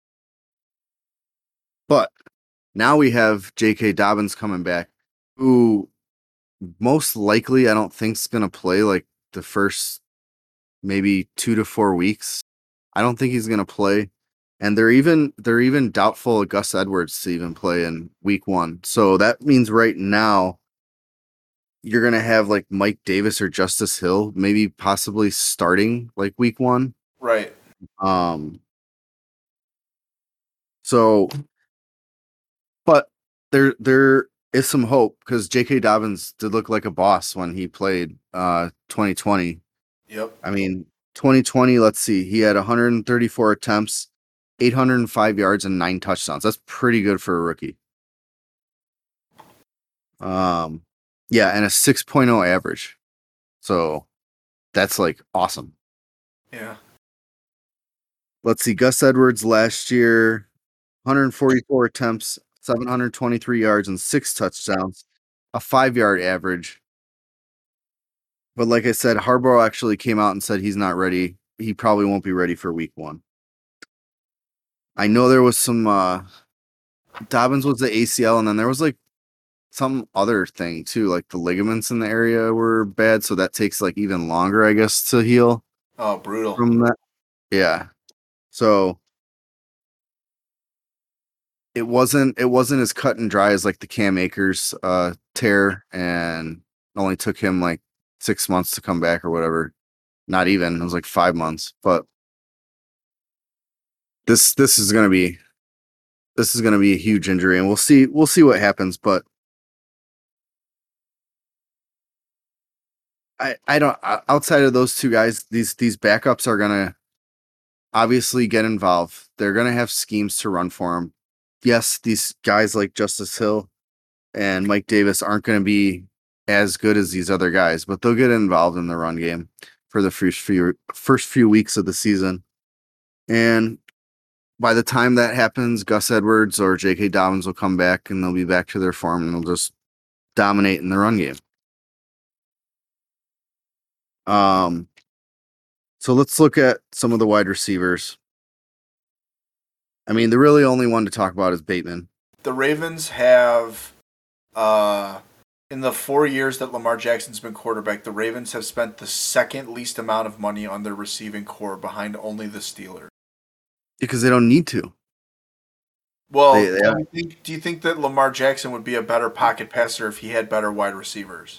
But now we have J K. Dobbins coming back, who most likely I don't think's gonna play like the first maybe two to four weeks. I don't think he's gonna play. And they're even they're even doubtful of Gus Edwards to even play in week one. So that means right now you're gonna have like Mike Davis or Justice Hill, maybe possibly starting like week one. Right. Um so but there there is some hope because J K. Dobbins did look like a boss when he played uh twenty twenty. Yep. I mean, twenty twenty, let's see, he had one hundred thirty-four attempts, eight hundred five yards, and nine touchdowns. That's pretty good for a rookie. Um, yeah, and a six point oh average. So that's like awesome. Yeah. Let's see, Gus Edwards last year, one hundred forty-four attempts, seven hundred twenty-three yards, and six touchdowns, a five yard average. But like I said, Harbaugh actually came out and said he's not ready. He probably won't be ready for week one. I know there was some uh Dobbins was the A C L, and then there was like some other thing too, like the ligaments in the area were bad, so that takes like even longer, I guess, to heal Oh, brutal. from that. Yeah. So it wasn't it wasn't as cut and dry as like the Cam Akers uh tear, and it only took him like six months to come back or whatever. Not even, it was like five months. But this this is gonna be this is gonna be a huge injury, and we'll see we'll see what happens, but I, I don't outside of those two guys, these these backups are gonna obviously get involved. They're gonna have schemes to run for them. Yes, these guys like Justice Hill and Mike Davis aren't gonna be as good as these other guys, but they'll get involved in the run game for the first few first few weeks of the season. And by the time that happens, Gus Edwards or J K. Dobbins will come back and they'll be back to their form and they'll just dominate in the run game. Um So let's look at some of the wide receivers. I mean, the really only one to talk about is Bateman. The Ravens have, uh, in the four years that Lamar Jackson's been quarterback, the Ravens have spent the second least amount of money on their receiving core behind only the Steelers. Because they don't need to. Well, They, they do have, you think do you think that Lamar Jackson would be a better pocket passer if he had better wide receivers?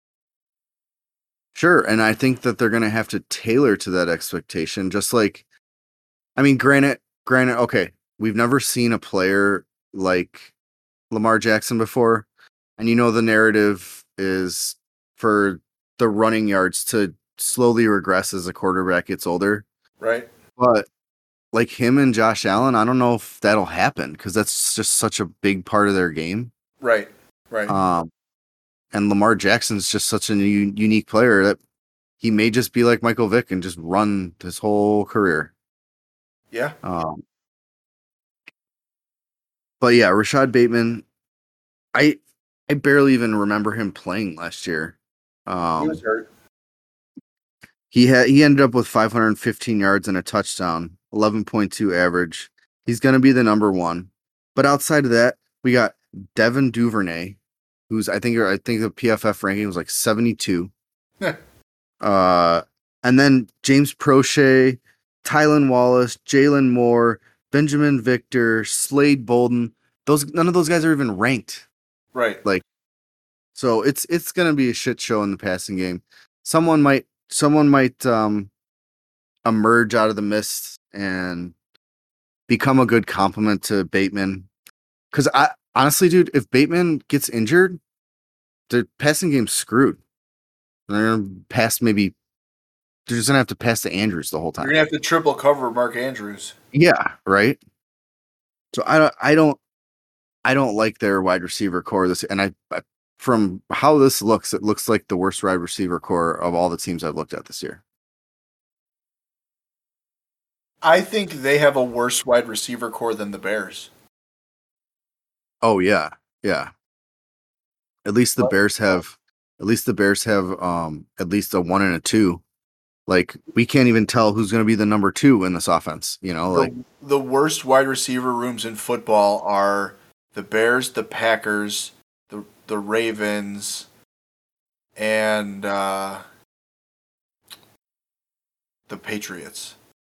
sure, and I think that they're going to have to tailor to that expectation. Just like, I mean, granted, granted, okay, we've never seen a player like Lamar Jackson before, and you know the narrative is for the running yards to slowly regress as a quarterback gets older. Right? But like him and Josh Allen, I don't know if that'll happen because that's just such a big part of their game. Right. Right. Um, and Lamar Jackson's just such a u- unique player that he may just be like Michael Vick and just run his whole career. Yeah. Um, but yeah, Rashad Bateman, I I barely even remember him playing last year. Um, he was hurt. He had he ended up with five hundred fifteen yards and a touchdown, eleven point two average. He's going to be the number one. But outside of that, we got Devin Duvernay, who's I think I think the P F F ranking was like seventy-two. uh, and then James Prochet, Tylan Wallace, Jalen Moore, Benjamin Victor, Slade Bolden. Those none of those guys are even ranked. Right. Like, so it's it's going to be a shit show in the passing game. Someone might someone might um, emerge out of the mist and become a good complement to Bateman. Because I honestly, dude, if Bateman gets injured, the passing game's screwed. They're gonna pass maybe. They're just gonna have to pass to Andrews the whole time. You're gonna have to triple cover Mark Andrews. Yeah, right. So I don't, I don't, I don't like their wide receiver core. This and I, I, from how this looks, it looks like the worst wide receiver core of all the teams I've looked at this year. I think they have a worse wide receiver core than the Bears. Oh yeah, yeah. At least the What? Bears have, at least the Bears have, um, at least a one and a two. Like we can't even tell who's going to be the number two in this offense. You know, The, like the worst wide receiver rooms in football are the Bears, the Packers, the the Ravens, and uh, the Patriots.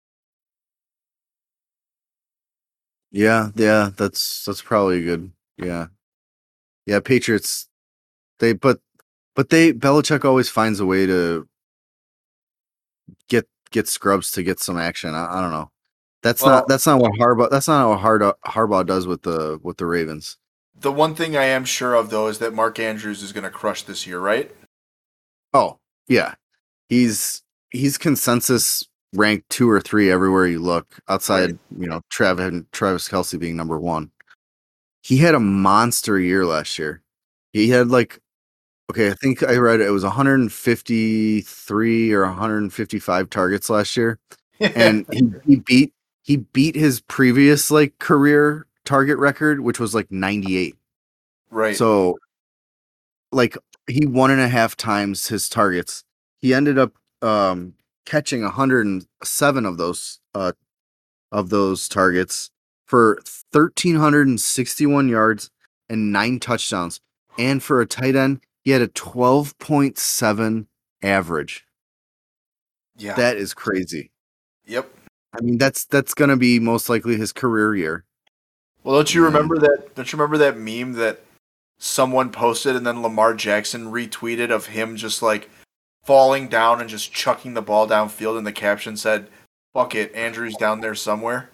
yeah, yeah. That's that's probably good. Yeah, yeah. Patriots, they but but they Belichick always finds a way to get get scrubs to get some action. I, I don't know. That's Well, not that's not what Harbaugh that's not what Hard, Harbaugh does with the with the Ravens. the one thing I am sure of though is that Mark Andrews is going to crush this year, right? Oh yeah, he's he's consensus ranked two or three everywhere you look. Outside, Right. you know, Travis Travis Kelsey being number one. He had a monster year last year. He had like okay, I think I read it was one hundred fifty-three or one hundred fifty-five targets last year. And he, he beat he beat his previous like career target record, which was like ninety-eight. Right. So like he one and a half times his targets. He ended up um catching one hundred seven of those uh of those targets for one thousand three hundred sixty-one yards and nine touchdowns. And for a tight end, he had a twelve point seven average. Yeah. That is crazy. Yep. I mean, that's that's gonna be most likely his career year. Well, don't you And- remember that? Don't you remember that meme that someone posted and then Lamar Jackson retweeted of him just like falling down and just chucking the ball downfield, and the caption said, "Fuck it, Andrew's down there somewhere."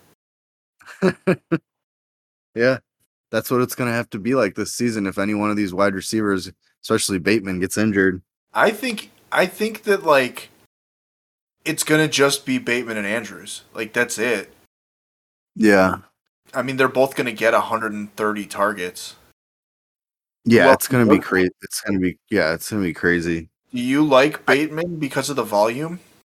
Yeah, that's what it's gonna have to be like this season if any one of these wide receivers, especially Bateman, gets injured. I think I think that like it's gonna just be Bateman and Andrews. Like that's it. Yeah, I mean, they're both gonna get one hundred thirty targets. yeah, Well, it's gonna be what- crazy. It's gonna be yeah, it's gonna be crazy. Do you like Bateman because of the volume?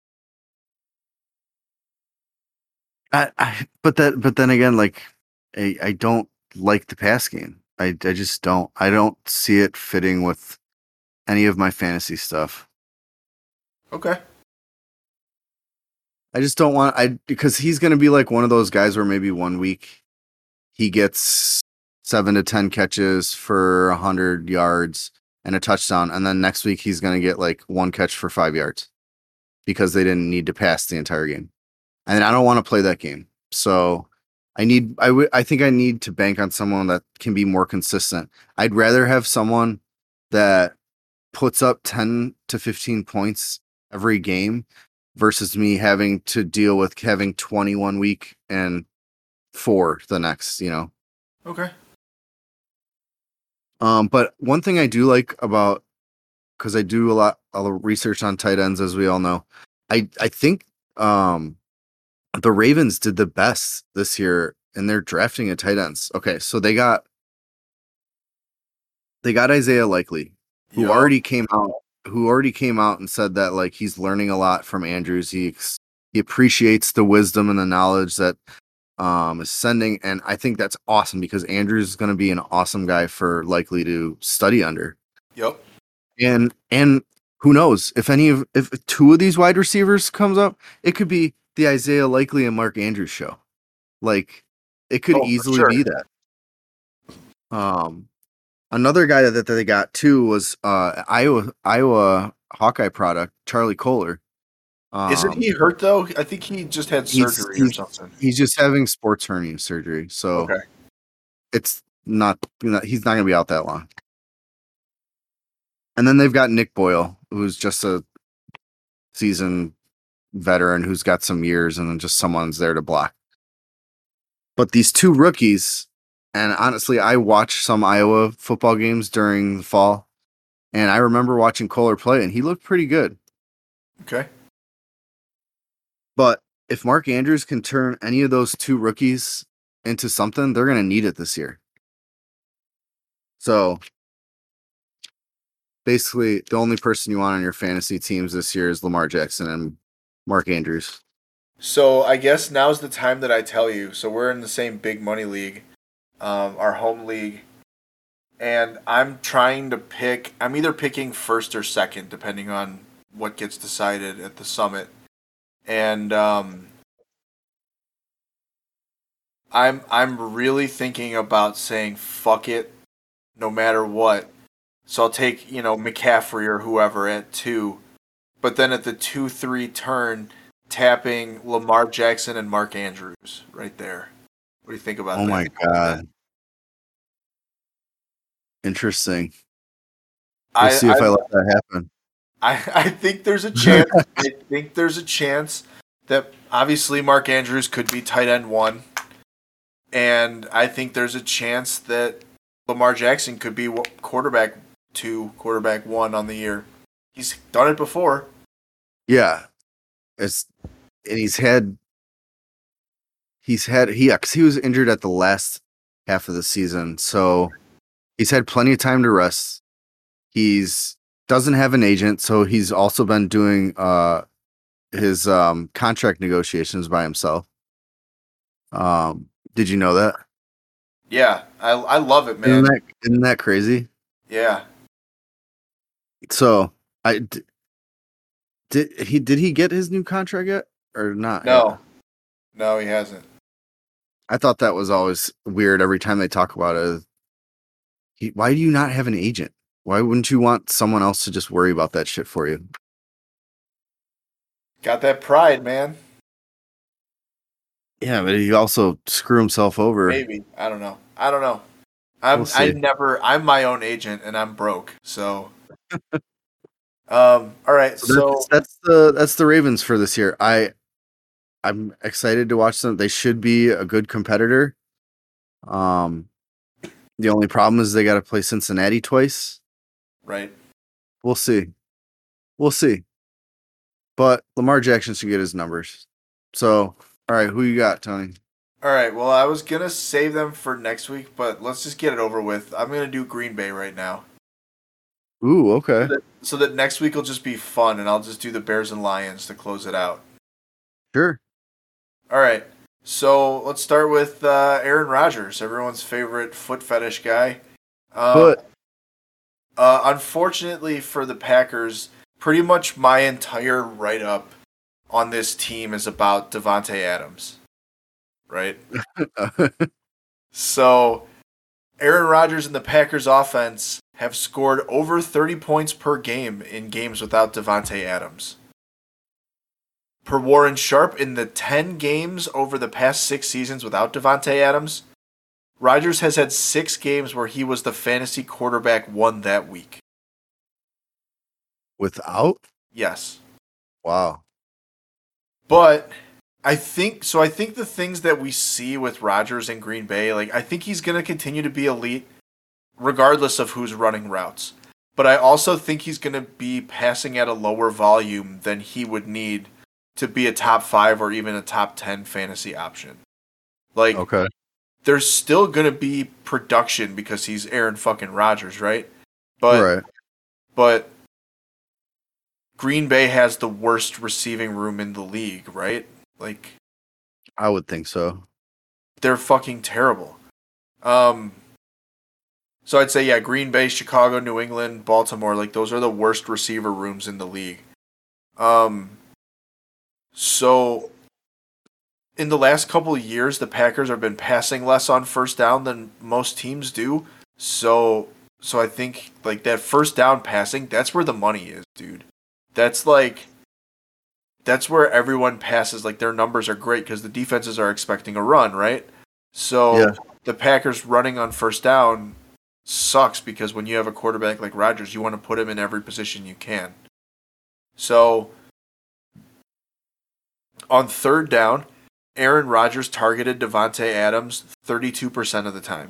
I, I but that but then again, like I I don't like the pass game. I I just don't. I don't see it fitting with any of my fantasy stuff. Okay. I just don't want I because he's gonna be like one of those guys where maybe one week he gets seven to ten catches for a hundred yards and a touchdown, and then next week he's gonna get like one catch for five yards because they didn't need to pass the entire game. And I don't want to play that game. So I need I would I think I need to bank on someone that can be more consistent. I'd rather have someone that puts up ten to fifteen points every game versus me having to deal with having twenty-one week and four the next, you know. Okay. Um, but one thing I do like about because I do a lot of research on tight ends, as we all know, I I think um the Ravens did the best this year and they're drafting at tight ends. Okay, so they got they got Isaiah Likely, who Yup. already came out who already came out and said that like he's learning a lot from Andrews. He ex- he appreciates the wisdom and the knowledge that um, is sending, and I think that's awesome because Andrews is going to be an awesome guy for likely to study under. Yep. And and who knows if any of if two of these wide receivers comes up, it could be the Isaiah Likely and Mark Andrews show. Like it could Oh, for easily sure. be that. Um, another guy that they got too was uh Iowa Iowa Hawkeye product Charlie Kohler. Isn't Um, he hurt though? I think he just had he's surgery or he's something. he's just having sports hernia surgery, so Okay. it's not, you know, he's not gonna be out that long. And then they've got Nick Boyle, who's just a seasoned veteran who's got some years, and then just someone's there to block. But these two rookies, and honestly, I watched some Iowa football games during the fall, and I remember watching Kohler play, and he looked pretty good. Okay. But if Mark Andrews can turn any of those two rookies into something, they're going to need it this year. So basically, the only person you want on your fantasy teams this year is Lamar Jackson and Mark Andrews. So I guess now's the time that I tell you. So we're in the same big money league, um, our home league, and I'm trying to pick. I'm either picking first or second, depending on what gets decided at the summit. And um, I'm I'm really thinking about saying fuck it, no matter what. So I'll take, you know, McCaffrey or whoever at two, but then at the two three turn, tapping Lamar Jackson and Mark Andrews right there. What do you think about Oh that? my God. Interesting. We'll I, see if I, I let that happen. I I think there's a chance. I think there's a chance that obviously Mark Andrews could be tight end one, and I think there's a chance that Lamar Jackson could be quarterback two, quarterback one on the year. He's done it before. Yeah. It's and he's had he's had he yeah, 'cause he was injured at the last half of the season. So he's had plenty of time to rest. He's doesn't have an agent, so he's also been doing uh his um contract negotiations by himself. Um did you know that? Yeah, I I love it, man. Isn't that isn't that crazy? Yeah. So I d- did he did he get his new contract yet or not? No. Yet? No, he hasn't. I thought that was always weird every time they talk about it. He, why do you not have an agent? Why wouldn't you want someone else to just worry about that shit for you? Got that pride, man. Yeah, but he also screw himself over. Maybe. I don't know. I don't know. I'm We'll I see. never I'm my own agent and I'm broke. So um all right. So So that's, that's the that's the Ravens for this year. I I'm excited to watch them. They should be a good competitor. Um, the only problem is they got to play Cincinnati twice. right. We'll see. We'll see. But Lamar Jackson should get his numbers. So, all right, who you got, Tony? All right. Well, I was going to save them for next week, but let's just get it over with. I'm going to do Green Bay right now. Ooh, okay. So that, so that next week will just be fun and I'll just do the Bears and Lions to close it out. Sure. All right. So let's start with uh, Aaron Rodgers, everyone's favorite foot fetish guy. Um, But uh, unfortunately for the Packers, pretty much my entire write-up on this team is about Devontae Adams, right? So Aaron Rodgers and the Packers offense have scored over thirty points per game in games without Devontae Adams. Per Warren Sharp, in the ten games over the past six seasons without Devontae Adams, Rodgers has had six games where he was the fantasy quarterback one that week. without? Yes. Wow. But I think so. I think the things that we see with Rodgers in Green Bay, like I think he's going to continue to be elite regardless of who's running routes. But I also think he's going to be passing at a lower volume than he would need to be a top five or even a top ten fantasy option. Like, Okay. there's still going to be production because he's Aaron fucking Rodgers, right? But Right. but Green Bay has the worst receiving room in the league, right? Like, I would think so. they're fucking terrible. Um, so I'd say, yeah, Green Bay, Chicago, New England, Baltimore, like those are the worst receiver rooms in the league. Um, so in the last couple of years, the Packers have been passing less on first down than most teams do. So, so I think like that first down passing, that's where the money is, dude. That's like, that's where everyone passes. Like their numbers are great because the defenses are expecting a run, right? So Yeah. the Packers running on first down sucks because when you have a quarterback like Rodgers, you want to put him in every position you can. So on third down, Aaron Rodgers targeted Davante Adams thirty-two percent of the time.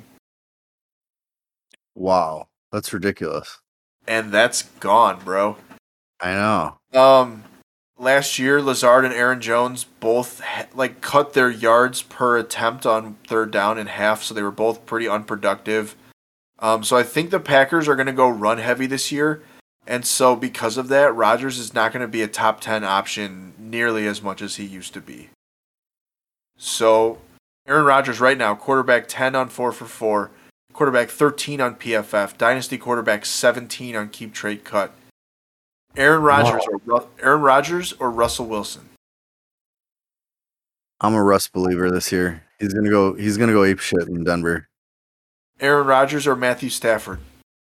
Wow. That's ridiculous. And that's gone, bro. I know. Um, last year, Lazard and Aaron Jones both ha- like cut their yards per attempt on third down in half, so they were both pretty unproductive. Um, so I think the Packers are going to go run heavy this year, and so because of that, Rodgers is not going to be a top ten option nearly as much as he used to be. So Aaron Rodgers right now, quarterback ten on four for four, quarterback thirteen on P F F, dynasty quarterback seventeen on Keep Trade Cut. Aaron Rodgers Wow. or Ru- Aaron Rodgers or Russell Wilson. I'm a Russ believer this year. He's gonna go. He's gonna go ape shit in Denver. Aaron Rodgers or Matthew Stafford.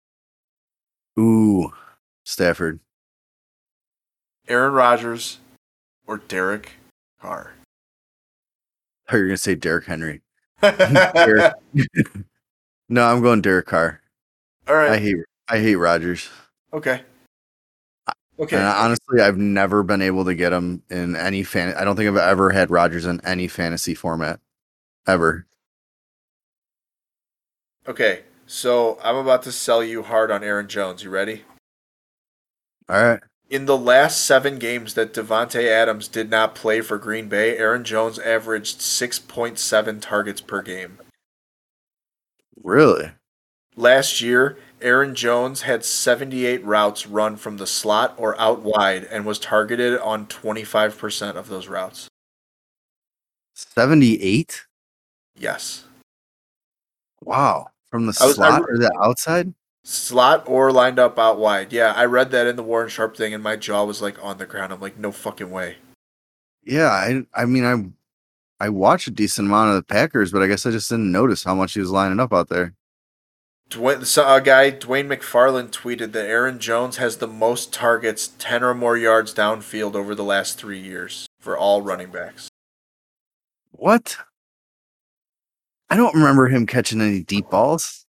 Ooh, Stafford. Aaron Rodgers or Derek Carr. I thought you were gonna say Derrick Henry. All Derek. No, I'm going Derek Carr. I right. hate. I hate Rodgers. Okay. Okay. And honestly, I've never been able to get him in any fan. I don't think I've ever had Rodgers in any fantasy format, ever. Okay. So I'm about to sell you hard on Aaron Jones. You ready? All right. In the last seven games that Davante Adams did not play for Green Bay, Aaron Jones averaged six point seven targets per game. Really? Last year, Aaron Jones had seventy-eight routes run from the slot or out wide and was targeted on twenty-five percent of those routes. seventy-eight? Yes. Wow. From the I was I, slot or the outside? slot or lined up out wide. Yeah, I read that in the Warren Sharp thing and my jaw was like on the ground. I'm like, no fucking way. Yeah, I I mean I I watch a decent amount of the Packers, but I guess I just didn't notice how much he was lining up out there. Dwayne, so a guy, Dwayne McFarland, tweeted that Aaron Jones has the most targets, ten or more yards downfield over the last three years for all running backs. What? I don't remember him catching any deep balls.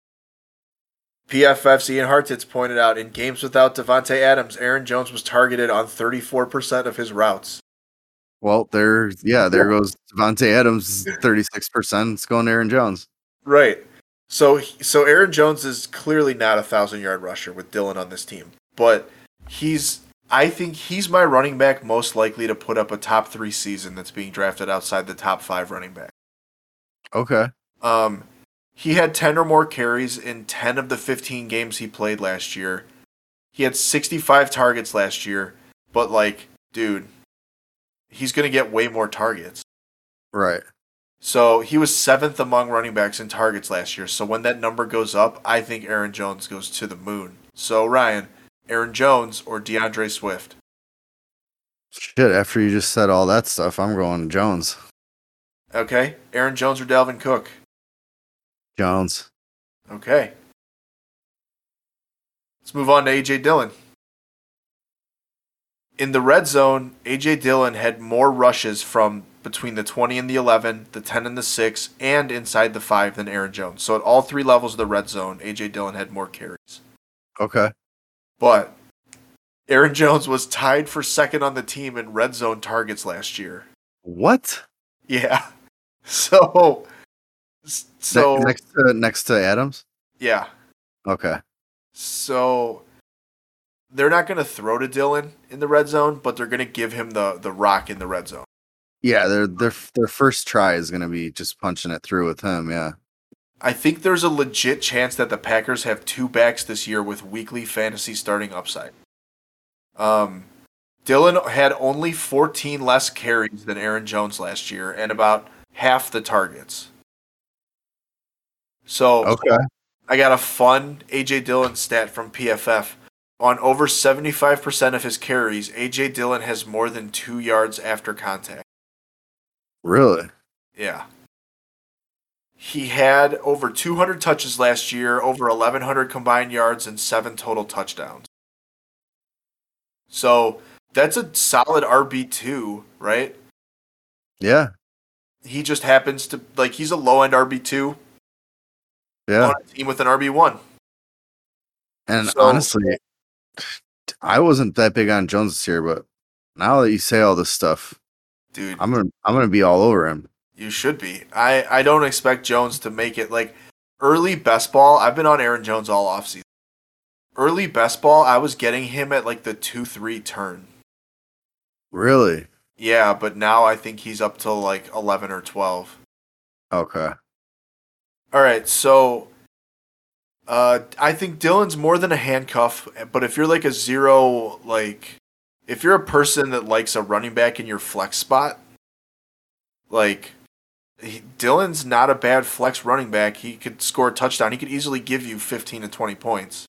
P F F's Ian Hartitz pointed out, in games without Davante Adams, Aaron Jones was targeted on thirty-four percent of his routes. Well, there, yeah, there goes Davante Adams, thirty-six percent. It's going to Aaron Jones. Right. So, so Aaron Jones is clearly not a thousand-yard rusher with Dylan on this team, but he's. I think he's my running back most likely to put up a top three season that's being drafted outside the top five running back. Okay. Um, he had ten or more carries in ten of the fifteen games he played last year. He had sixty-five targets last year, but like, dude, he's going to get way more targets. Right. So he was seventh among running backs in targets last year. So when that number goes up, I think Aaron Jones goes to the moon. So Ryan, Aaron Jones or DeAndre Swift? Shit, after you just said all that stuff, I'm going Jones. Okay. Aaron Jones or Dalvin Cook? Jones. Okay. Let's move on to A J Dillon. In the red zone, A J Dillon had more rushes from between the twenty and the eleven, the ten and the six, and inside the five than Aaron Jones. So at all three levels of the red zone, A J Dillon had more carries. Okay. But Aaron Jones was tied for second on the team in red zone targets last year. What? Yeah. So, so Ne- next to next to Adams? yeah. Okay. So they're not going to throw to Dillon in the red zone, but they're going to give him the the rock in the red zone. Yeah, their their their first try is going to be just punching it through with him, yeah. I think there's a legit chance that the Packers have two backs this year with weekly fantasy starting upside. Um, Dillon had only fourteen less carries than Aaron Jones last year and about half the targets. So Okay. I got a fun A J Dillon stat from P F F. On over seventy-five percent of his carries, A J Dillon has more than two yards after contact. Really? Yeah. He had over two hundred touches last year, over eleven hundred combined yards, and seven total touchdowns. So that's a solid R B two, right? Yeah. He just happens to, like, he's a low end R B two Yeah. on a team with an R B one. And So- honestly, I wasn't that big on Jones this year, but now that you say all this stuff, Dude, I'm gonna I'm gonna be all over him. you should be. I, I don't expect Jones to make it. Like, early best ball, I've been on Aaron Jones all offseason. Early best ball, I was getting him at like the two three turn. Really? Yeah, but now I think he's up to like eleven or twelve. Okay. All right, so uh, I think Dillon's more than a handcuff, but if you're like a zero, like, if you're a person that likes a running back in your flex spot, like, he, Dillon's not a bad flex running back. He could score a touchdown. He could easily give you fifteen to twenty points.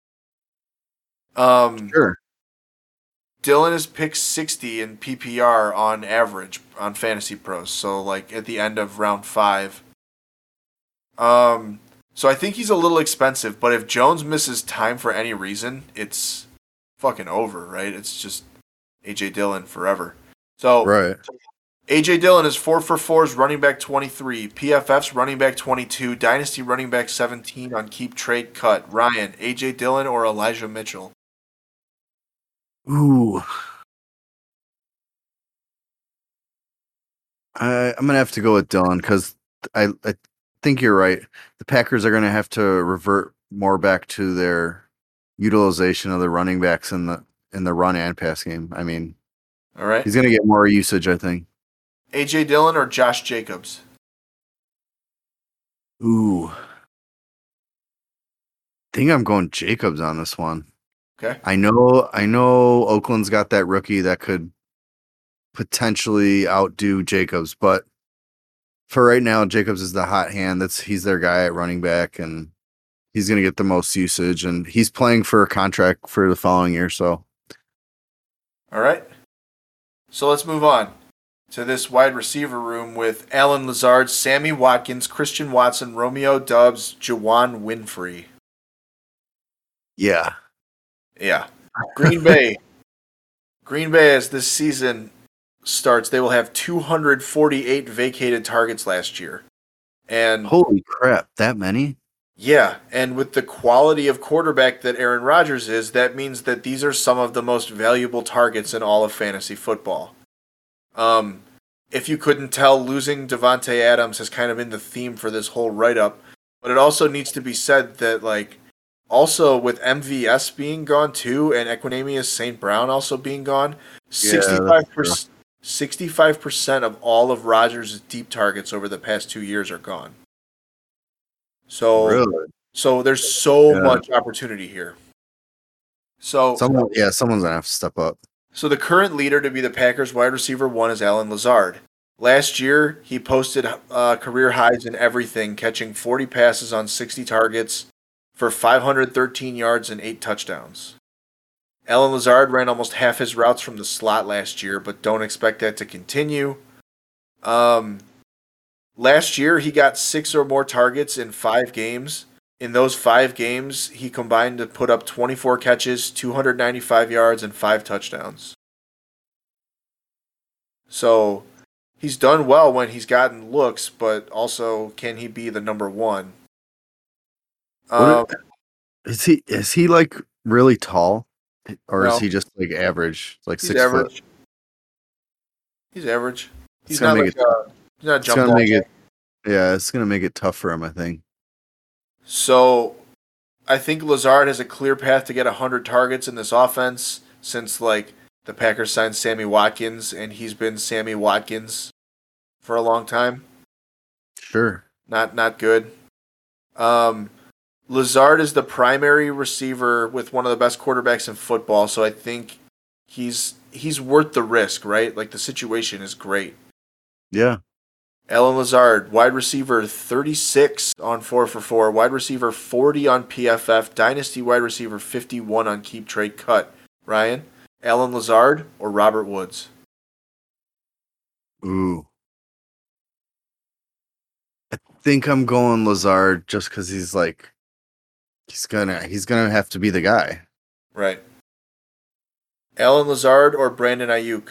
Um, Sure. Dillon is picked sixty in P P R on average on Fantasy Pros. So, like, at the end of round five. Um, so I think he's a little expensive, but if Jones misses time for any reason, it's fucking over, right? It's just A J Dillon forever. So Right. A J Dillon is four for four's running back twenty-three, P F F's running back twenty-two, Dynasty running back seventeen on Keep Trade Cut. Ryan, A J Dillon or Elijah Mitchell? Ooh. I I'm gonna have to go with Dillon because I I think you're right. The Packers are gonna have to revert more back to their utilization of the running backs in the in the run and pass game. I mean, All right. he's gonna get more usage, I think. A J Dillon or Josh Jacobs? Ooh. I think I'm going Jacobs on this one. Okay. I know I know Oakland's got that rookie that could potentially outdo Jacobs, but for right now, Jacobs is the hot hand. That's he's their guy at running back, and he's gonna get the most usage, and he's playing for a contract for the following year. So, All right. So let's move on to this wide receiver room with Alan Lazard, Sammy Watkins, Christian Watson, Romeo Doubs, Juwan Winfrey. yeah, Yeah. Green Bay. Green Bay, as this season starts, they will have two hundred forty-eight vacated targets last year. And holy crap, that many? yeah, and with the quality of quarterback that Aaron Rodgers is, that means that these are some of the most valuable targets in all of fantasy football. Um, if you couldn't tell, losing Devontae Adams has kind of been the theme for this whole write-up. But it also needs to be said that, like, also with M V S being gone too, and Equinemius Saint Brown also being gone, sixty-five percent, sixty-five percent of all of Rodgers' deep targets over the past two years are gone. So, Really? so there's so Yeah. much opportunity here. So, Someone, yeah, someone's gonna have to step up. so the current leader to be the Packers wide receiver one is Alan Lazard. Last year, he posted uh, career highs in everything, catching forty passes on sixty targets for five hundred thirteen yards and eight touchdowns. Alan Lazard ran almost half his routes from the slot last year, but don't expect that to continue. Um, last year, he got six or more targets in five games. In those five games, he combined to put up twenty-four catches, two hundred ninety-five yards, and five touchdowns. So he's done well when he's gotten looks, but also can he be the number one? Um, What is he? Is he like really tall, or No. is he just like average, like he's six average. foot? He's average. He's It's gonna not make like a, he's not a It's jump gonna ball make jack. it. Yeah, it's gonna make it tough for him, I think. So I think Lazard has a clear path to get one hundred targets in this offense since, like, the Packers signed Sammy Watkins, and he's been Sammy Watkins for a long time. Sure. Not not good. Um, Lazard is the primary receiver with one of the best quarterbacks in football, so I think he's he's worth the risk, right? Like, the situation is great. Yeah. Alan Lazard, wide receiver thirty-six on four for four, wide receiver forty on P F F, dynasty wide receiver fifty-one on Keep Trade Cut. Ryan, Alan Lazard or Robert Woods? Ooh. I think I'm going Lazard just because he's like, he's gonna, he's gonna have to be the guy. Right. Alan Lazard or Brandon Ayuk?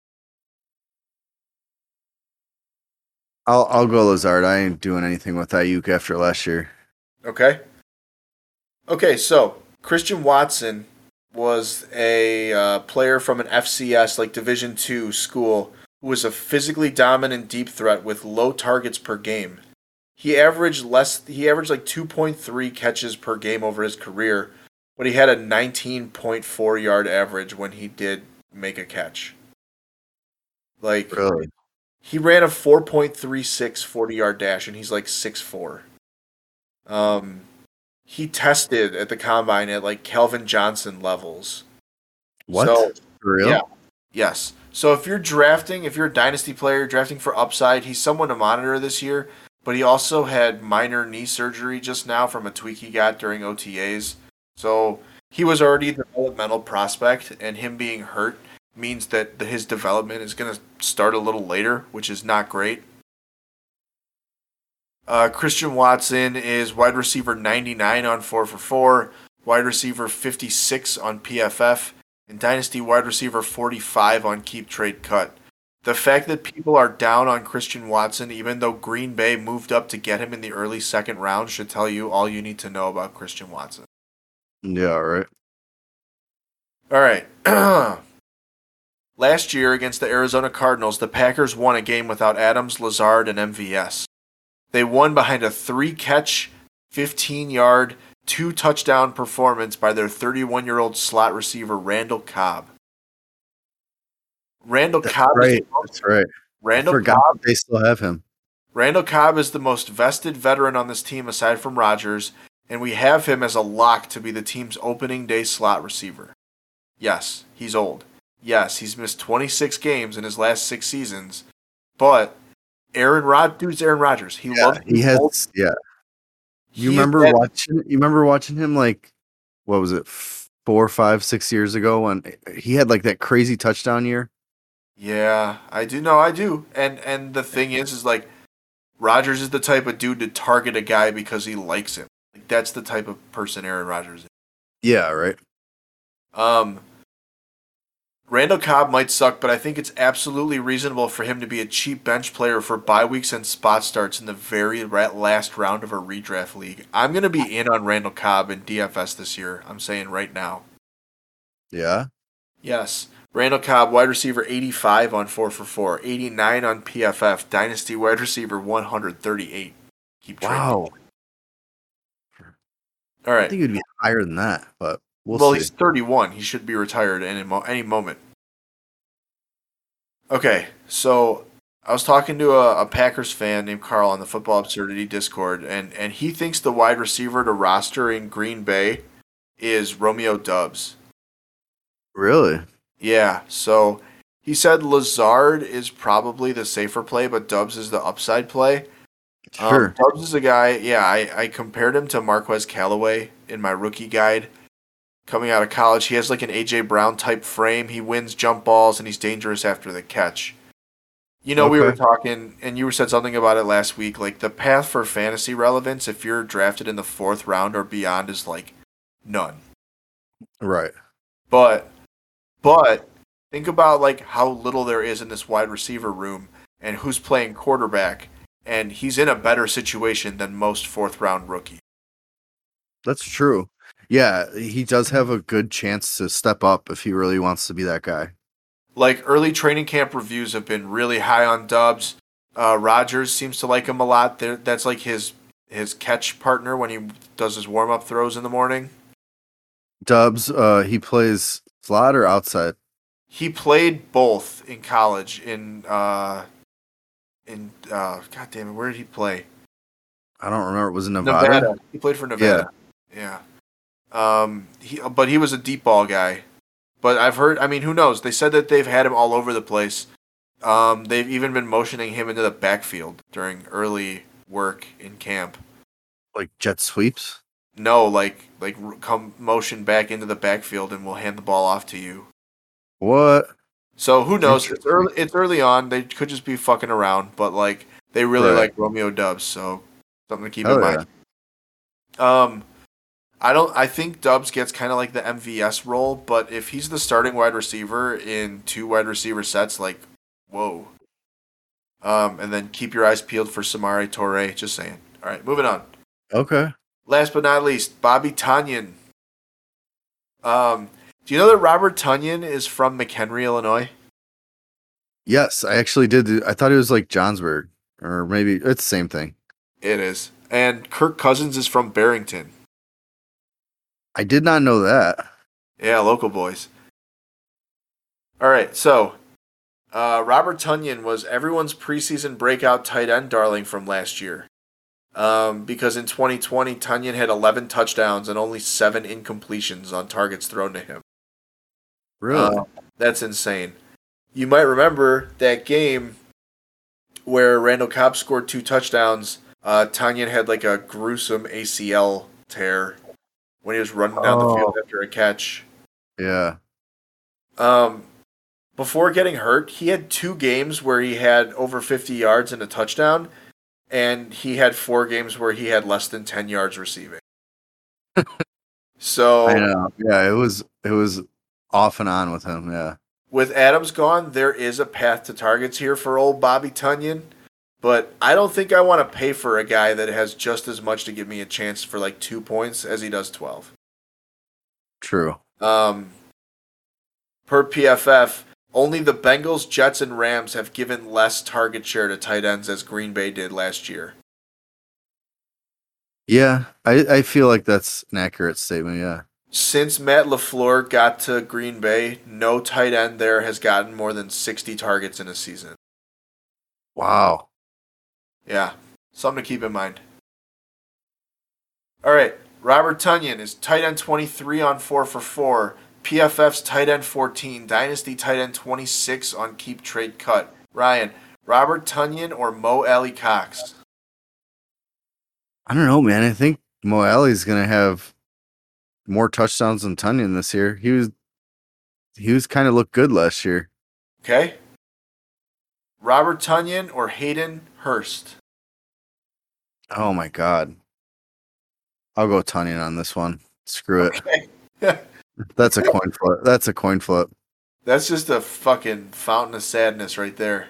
I'll, I'll go Lazard. I ain't doing anything with Ayuk after last year. Okay. Okay, so Christian Watson was a uh, player from an F C S, like Division two school, who was a physically dominant deep threat with low targets per game. He averaged less. He averaged like two point three catches per game over his career, but he had a nineteen point four yard average when he did make a catch. Like, Really? he ran a four point three six forty-yard dash, and he's like six foot four. Um, he tested at the combine at like Calvin Johnson levels. What? So, For real? yeah, yes. So if you're drafting, if you're a dynasty player drafting for upside, he's someone to monitor this year. But he also had minor knee surgery just now from a tweak he got during O T As. So he was already a developmental prospect, and him being hurt means that the, his development is going to start a little later, which is not great. Uh, Christian Watson is wide receiver ninety-nine on four for four, wide receiver fifty-six on P F F, and dynasty wide receiver forty-five on Keep Trade Cut. The fact that people are down on Christian Watson, even though Green Bay moved up to get him in the early second round, should tell you all you need to know about Christian Watson. Yeah, right. All right. Last year against the Arizona Cardinals, the Packers won a game without Adams, Lazard, and M V S. They won behind a three-catch, fifteen-yard, two-touchdown performance by their thirty-one-year-old slot receiver, Randall Cobb. Randall That's Cobb right. is the most, That's right. Randall I forgot Cobb, that they still have him. Randall Cobb is the most vested veteran on this team aside from Rodgers, and we have him as a lock to be the team's opening day slot receiver. Yes, he's old. Yes, he's missed twenty-six games in his last six seasons, but Aaron Rod, dude's Aaron Rodgers. He Yeah, loves. he has. old. Yeah, you He is remember that- watching? You remember watching him like, what was it, four, five, six years ago when he had like that crazy touchdown year? Yeah, I do know. I do. And and the thing is, is like Rodgers is the type of dude to target a guy because he likes him. Like, that's the type of person Aaron Rodgers is. Yeah, right. Um, Randall Cobb might suck, but I think it's absolutely reasonable for him to be a cheap bench player for bye weeks and spot starts in the very last round of a redraft league. I'm going to be in on Randall Cobb in D F S this year. I'm saying right now. Yeah. Yes. Randall Cobb, wide receiver eighty-five on four for four, eighty-nine on P F F, dynasty wide receiver one hundred thirty-eight. Keep trading. Wow. All I right. think it would be higher than that, but we'll, well, see. he's thirty-one. He should be retired any, mo- any moment. Okay, so I was talking to a, a Packers fan named Carl on the Football Absurdity Discord, and, and he thinks the wide receiver to roster in Green Bay is Romeo Doubs. Really? Yeah, so he said Lazard is probably the safer play, but Doubs is the upside play. Sure. Um, Doubs is a guy, yeah, I, I compared him to Marquez Callaway in my rookie guide. Coming out of college, he has like an A J Brown type frame. He wins jump balls, and he's dangerous after the catch. You know, we were Okay. talking, and you said something about it last week. Like, the path for fantasy relevance, if you're drafted in the fourth round or beyond, is like none. Right. But, but think about like how little there is in this wide receiver room, and who's playing quarterback, and he's in a better situation than most fourth round rookies. That's true. Yeah, he does have a good chance to step up if he really wants to be that guy. Like, early training camp reviews have been really high on Doubs. Uh, Rodgers seems to like him a lot. There, that's like his his catch partner when he does his warm up throws in the morning. Dubs, uh, he plays slot or outside? He played both in college. In uh, in uh, God damn it, where did he play? I don't remember. Was it Nevada? Nevada. He played for Nevada. Yeah. Um. He, but he was a deep ball guy. But I've heard. I mean, who knows? They said that they've had him all over the place. Um, they've even been motioning him into the backfield during early work in camp. Like jet sweeps? No, like like come motion back into the backfield and we'll hand the ball off to you. What? So who knows? It's early. It's early on. They could just be fucking around, but like they really Right. like Romeo Dubs, so something to keep Hell in mind. Um, I don't. I think Dubs gets kind of like the M V S role, but if he's the starting wide receiver in two wide receiver sets, like whoa. Um, and then keep your eyes peeled for Samari Torre. Just saying. All right, moving on. Okay. Last but not least, Bobby Tonyan. Um, do you know that Robert Tonyan is from McHenry, Illinois? Yes, I actually did. I thought it was like Johnsburg, or maybe it's the same thing. It is. And Kirk Cousins is from Barrington. I did not know that. Yeah, local boys. All right, so uh, Robert Tonyan was everyone's preseason breakout tight end darling from last year. Um, because in twenty twenty, Tonyan had eleven touchdowns and only seven incompletions on targets thrown to him. Really? Uh, that's insane. You might remember that game where Randall Cobb scored two touchdowns. Uh, Tonyan had like a gruesome A C L tear when he was running down Oh. the field after a catch. Yeah. Um, before getting hurt, he had two games where he had over fifty yards and a touchdown, and he had four games where he had less than ten yards receiving. So I know. Yeah, it was it was off and on with him. Yeah. with Adams gone, there is a path to targets here for old Bobby Tonyan, but I don't think I want to pay for a guy that has just as much to give me a chance for like two points as he does twelve. True. Um, per P F F, only the Bengals, Jets, and Rams have given less target share to tight ends as Green Bay did last year. Yeah, I, I feel like that's an accurate statement. Yeah. Since Matt LaFleur got to Green Bay, no tight end there has gotten more than sixty targets in a season. Wow. Yeah, something to keep in mind. All right, Robert Tonyan is tight end twenty-three on four for four. P F F's tight end fourteen. Dynasty tight end twenty-six on Keep Trade Cut. Ryan, Robert Tonyan or Mo Alley Cox? I don't know, man. I think Mo Alley's gonna have more touchdowns than Tonyan this year. He was he was kind of looked good last year. Okay. Robert Tonyan or Hayden Hurst? Oh my god. I'll go Tonyan on this one. Screw it. Okay. That's a coin flip. That's a coin flip. That's just a fucking fountain of sadness right there.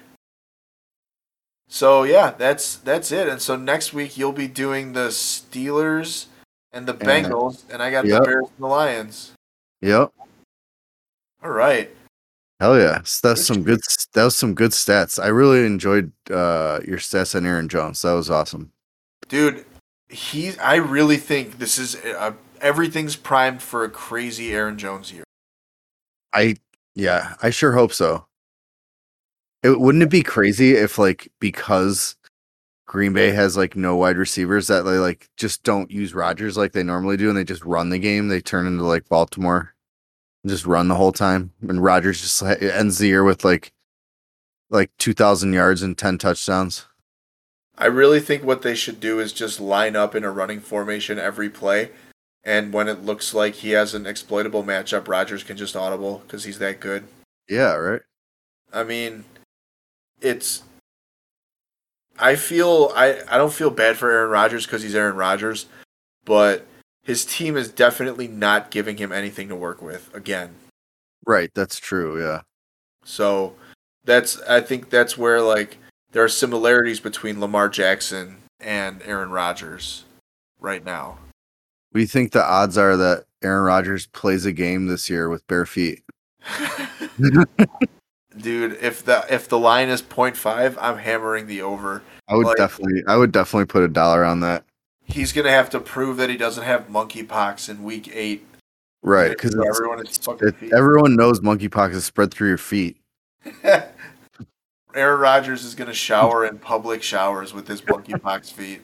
So yeah, that's that's it. And so next week you'll be doing the Steelers and the And- Bengals, and I got Yep. the Bears and the Lions. Yep. All right. Hell yeah. So that's some good that was some good stats. I really enjoyed uh your stats on Aaron Jones. That was awesome. Dude, he I really think this is a, everything's primed for a crazy Aaron Jones year. I yeah, I sure hope so. It wouldn't it be crazy if like because Green Bay has like no wide receivers that they like just don't use Rodgers like they normally do and they just run the game, they turn into like Baltimore and just run the whole time and Rodgers just like, ends the year with like like two thousand yards and ten touchdowns. I really think what they should do is just line up in a running formation every play, and when it looks like he has an exploitable matchup, Rodgers can just audible because he's that good. Yeah, right? I mean, it's. I feel I, I don't feel bad for Aaron Rodgers because he's Aaron Rodgers, but his team is definitely not giving him anything to work with again. Right, that's true, yeah. So that's I think that's where like there are similarities between Lamar Jackson and Aaron Rodgers right now. What do you think the odds are that Aaron Rodgers plays a game this year with bare feet? Dude, if the if the line is point five, I'm hammering the over. I would Like- definitely I would definitely put a dollar on that. He's gonna have to prove that he doesn't have monkeypox in week eight. Right, because So everyone is fucking feet. everyone knows monkeypox is spread through your feet. Aaron Rodgers is gonna shower in public showers with his monkeypox feet.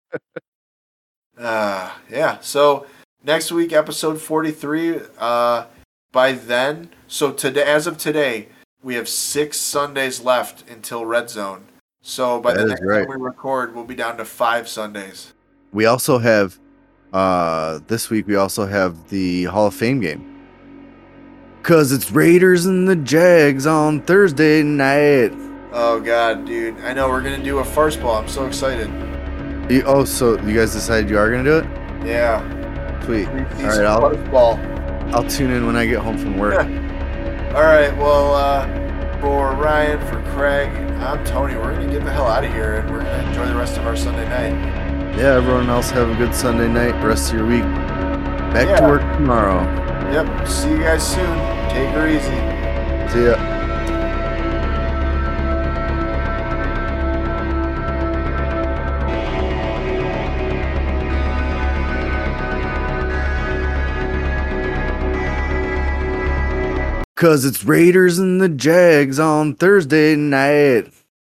Uh, yeah. So next week, episode forty-three. Uh, by then, so today, as of today, we have six Sundays left until Red Zone. So by That the is next right. time we record, we'll be down to five Sundays. We also have uh this week we also have the Hall of Fame game. Cause it's Raiders and the Jags on Thursday night. Oh God, dude! I know we're gonna do a farce ball. I'm so excited. You, oh, so you guys decided you are gonna do it? Yeah. Sweet. All right, I'll- farce ball. I'll tune in when I get home from work. All right. Well, uh, for Ryan, for Craig, I'm Tony. We're gonna get the hell out of here, and we're gonna enjoy the rest of our Sunday night. Yeah, everyone else have a good Sunday night, rest of your week. Back Yeah. to work tomorrow. Yep. See you guys soon. Take her easy. See ya. Cause it's Raiders and the Jags on Thursday night.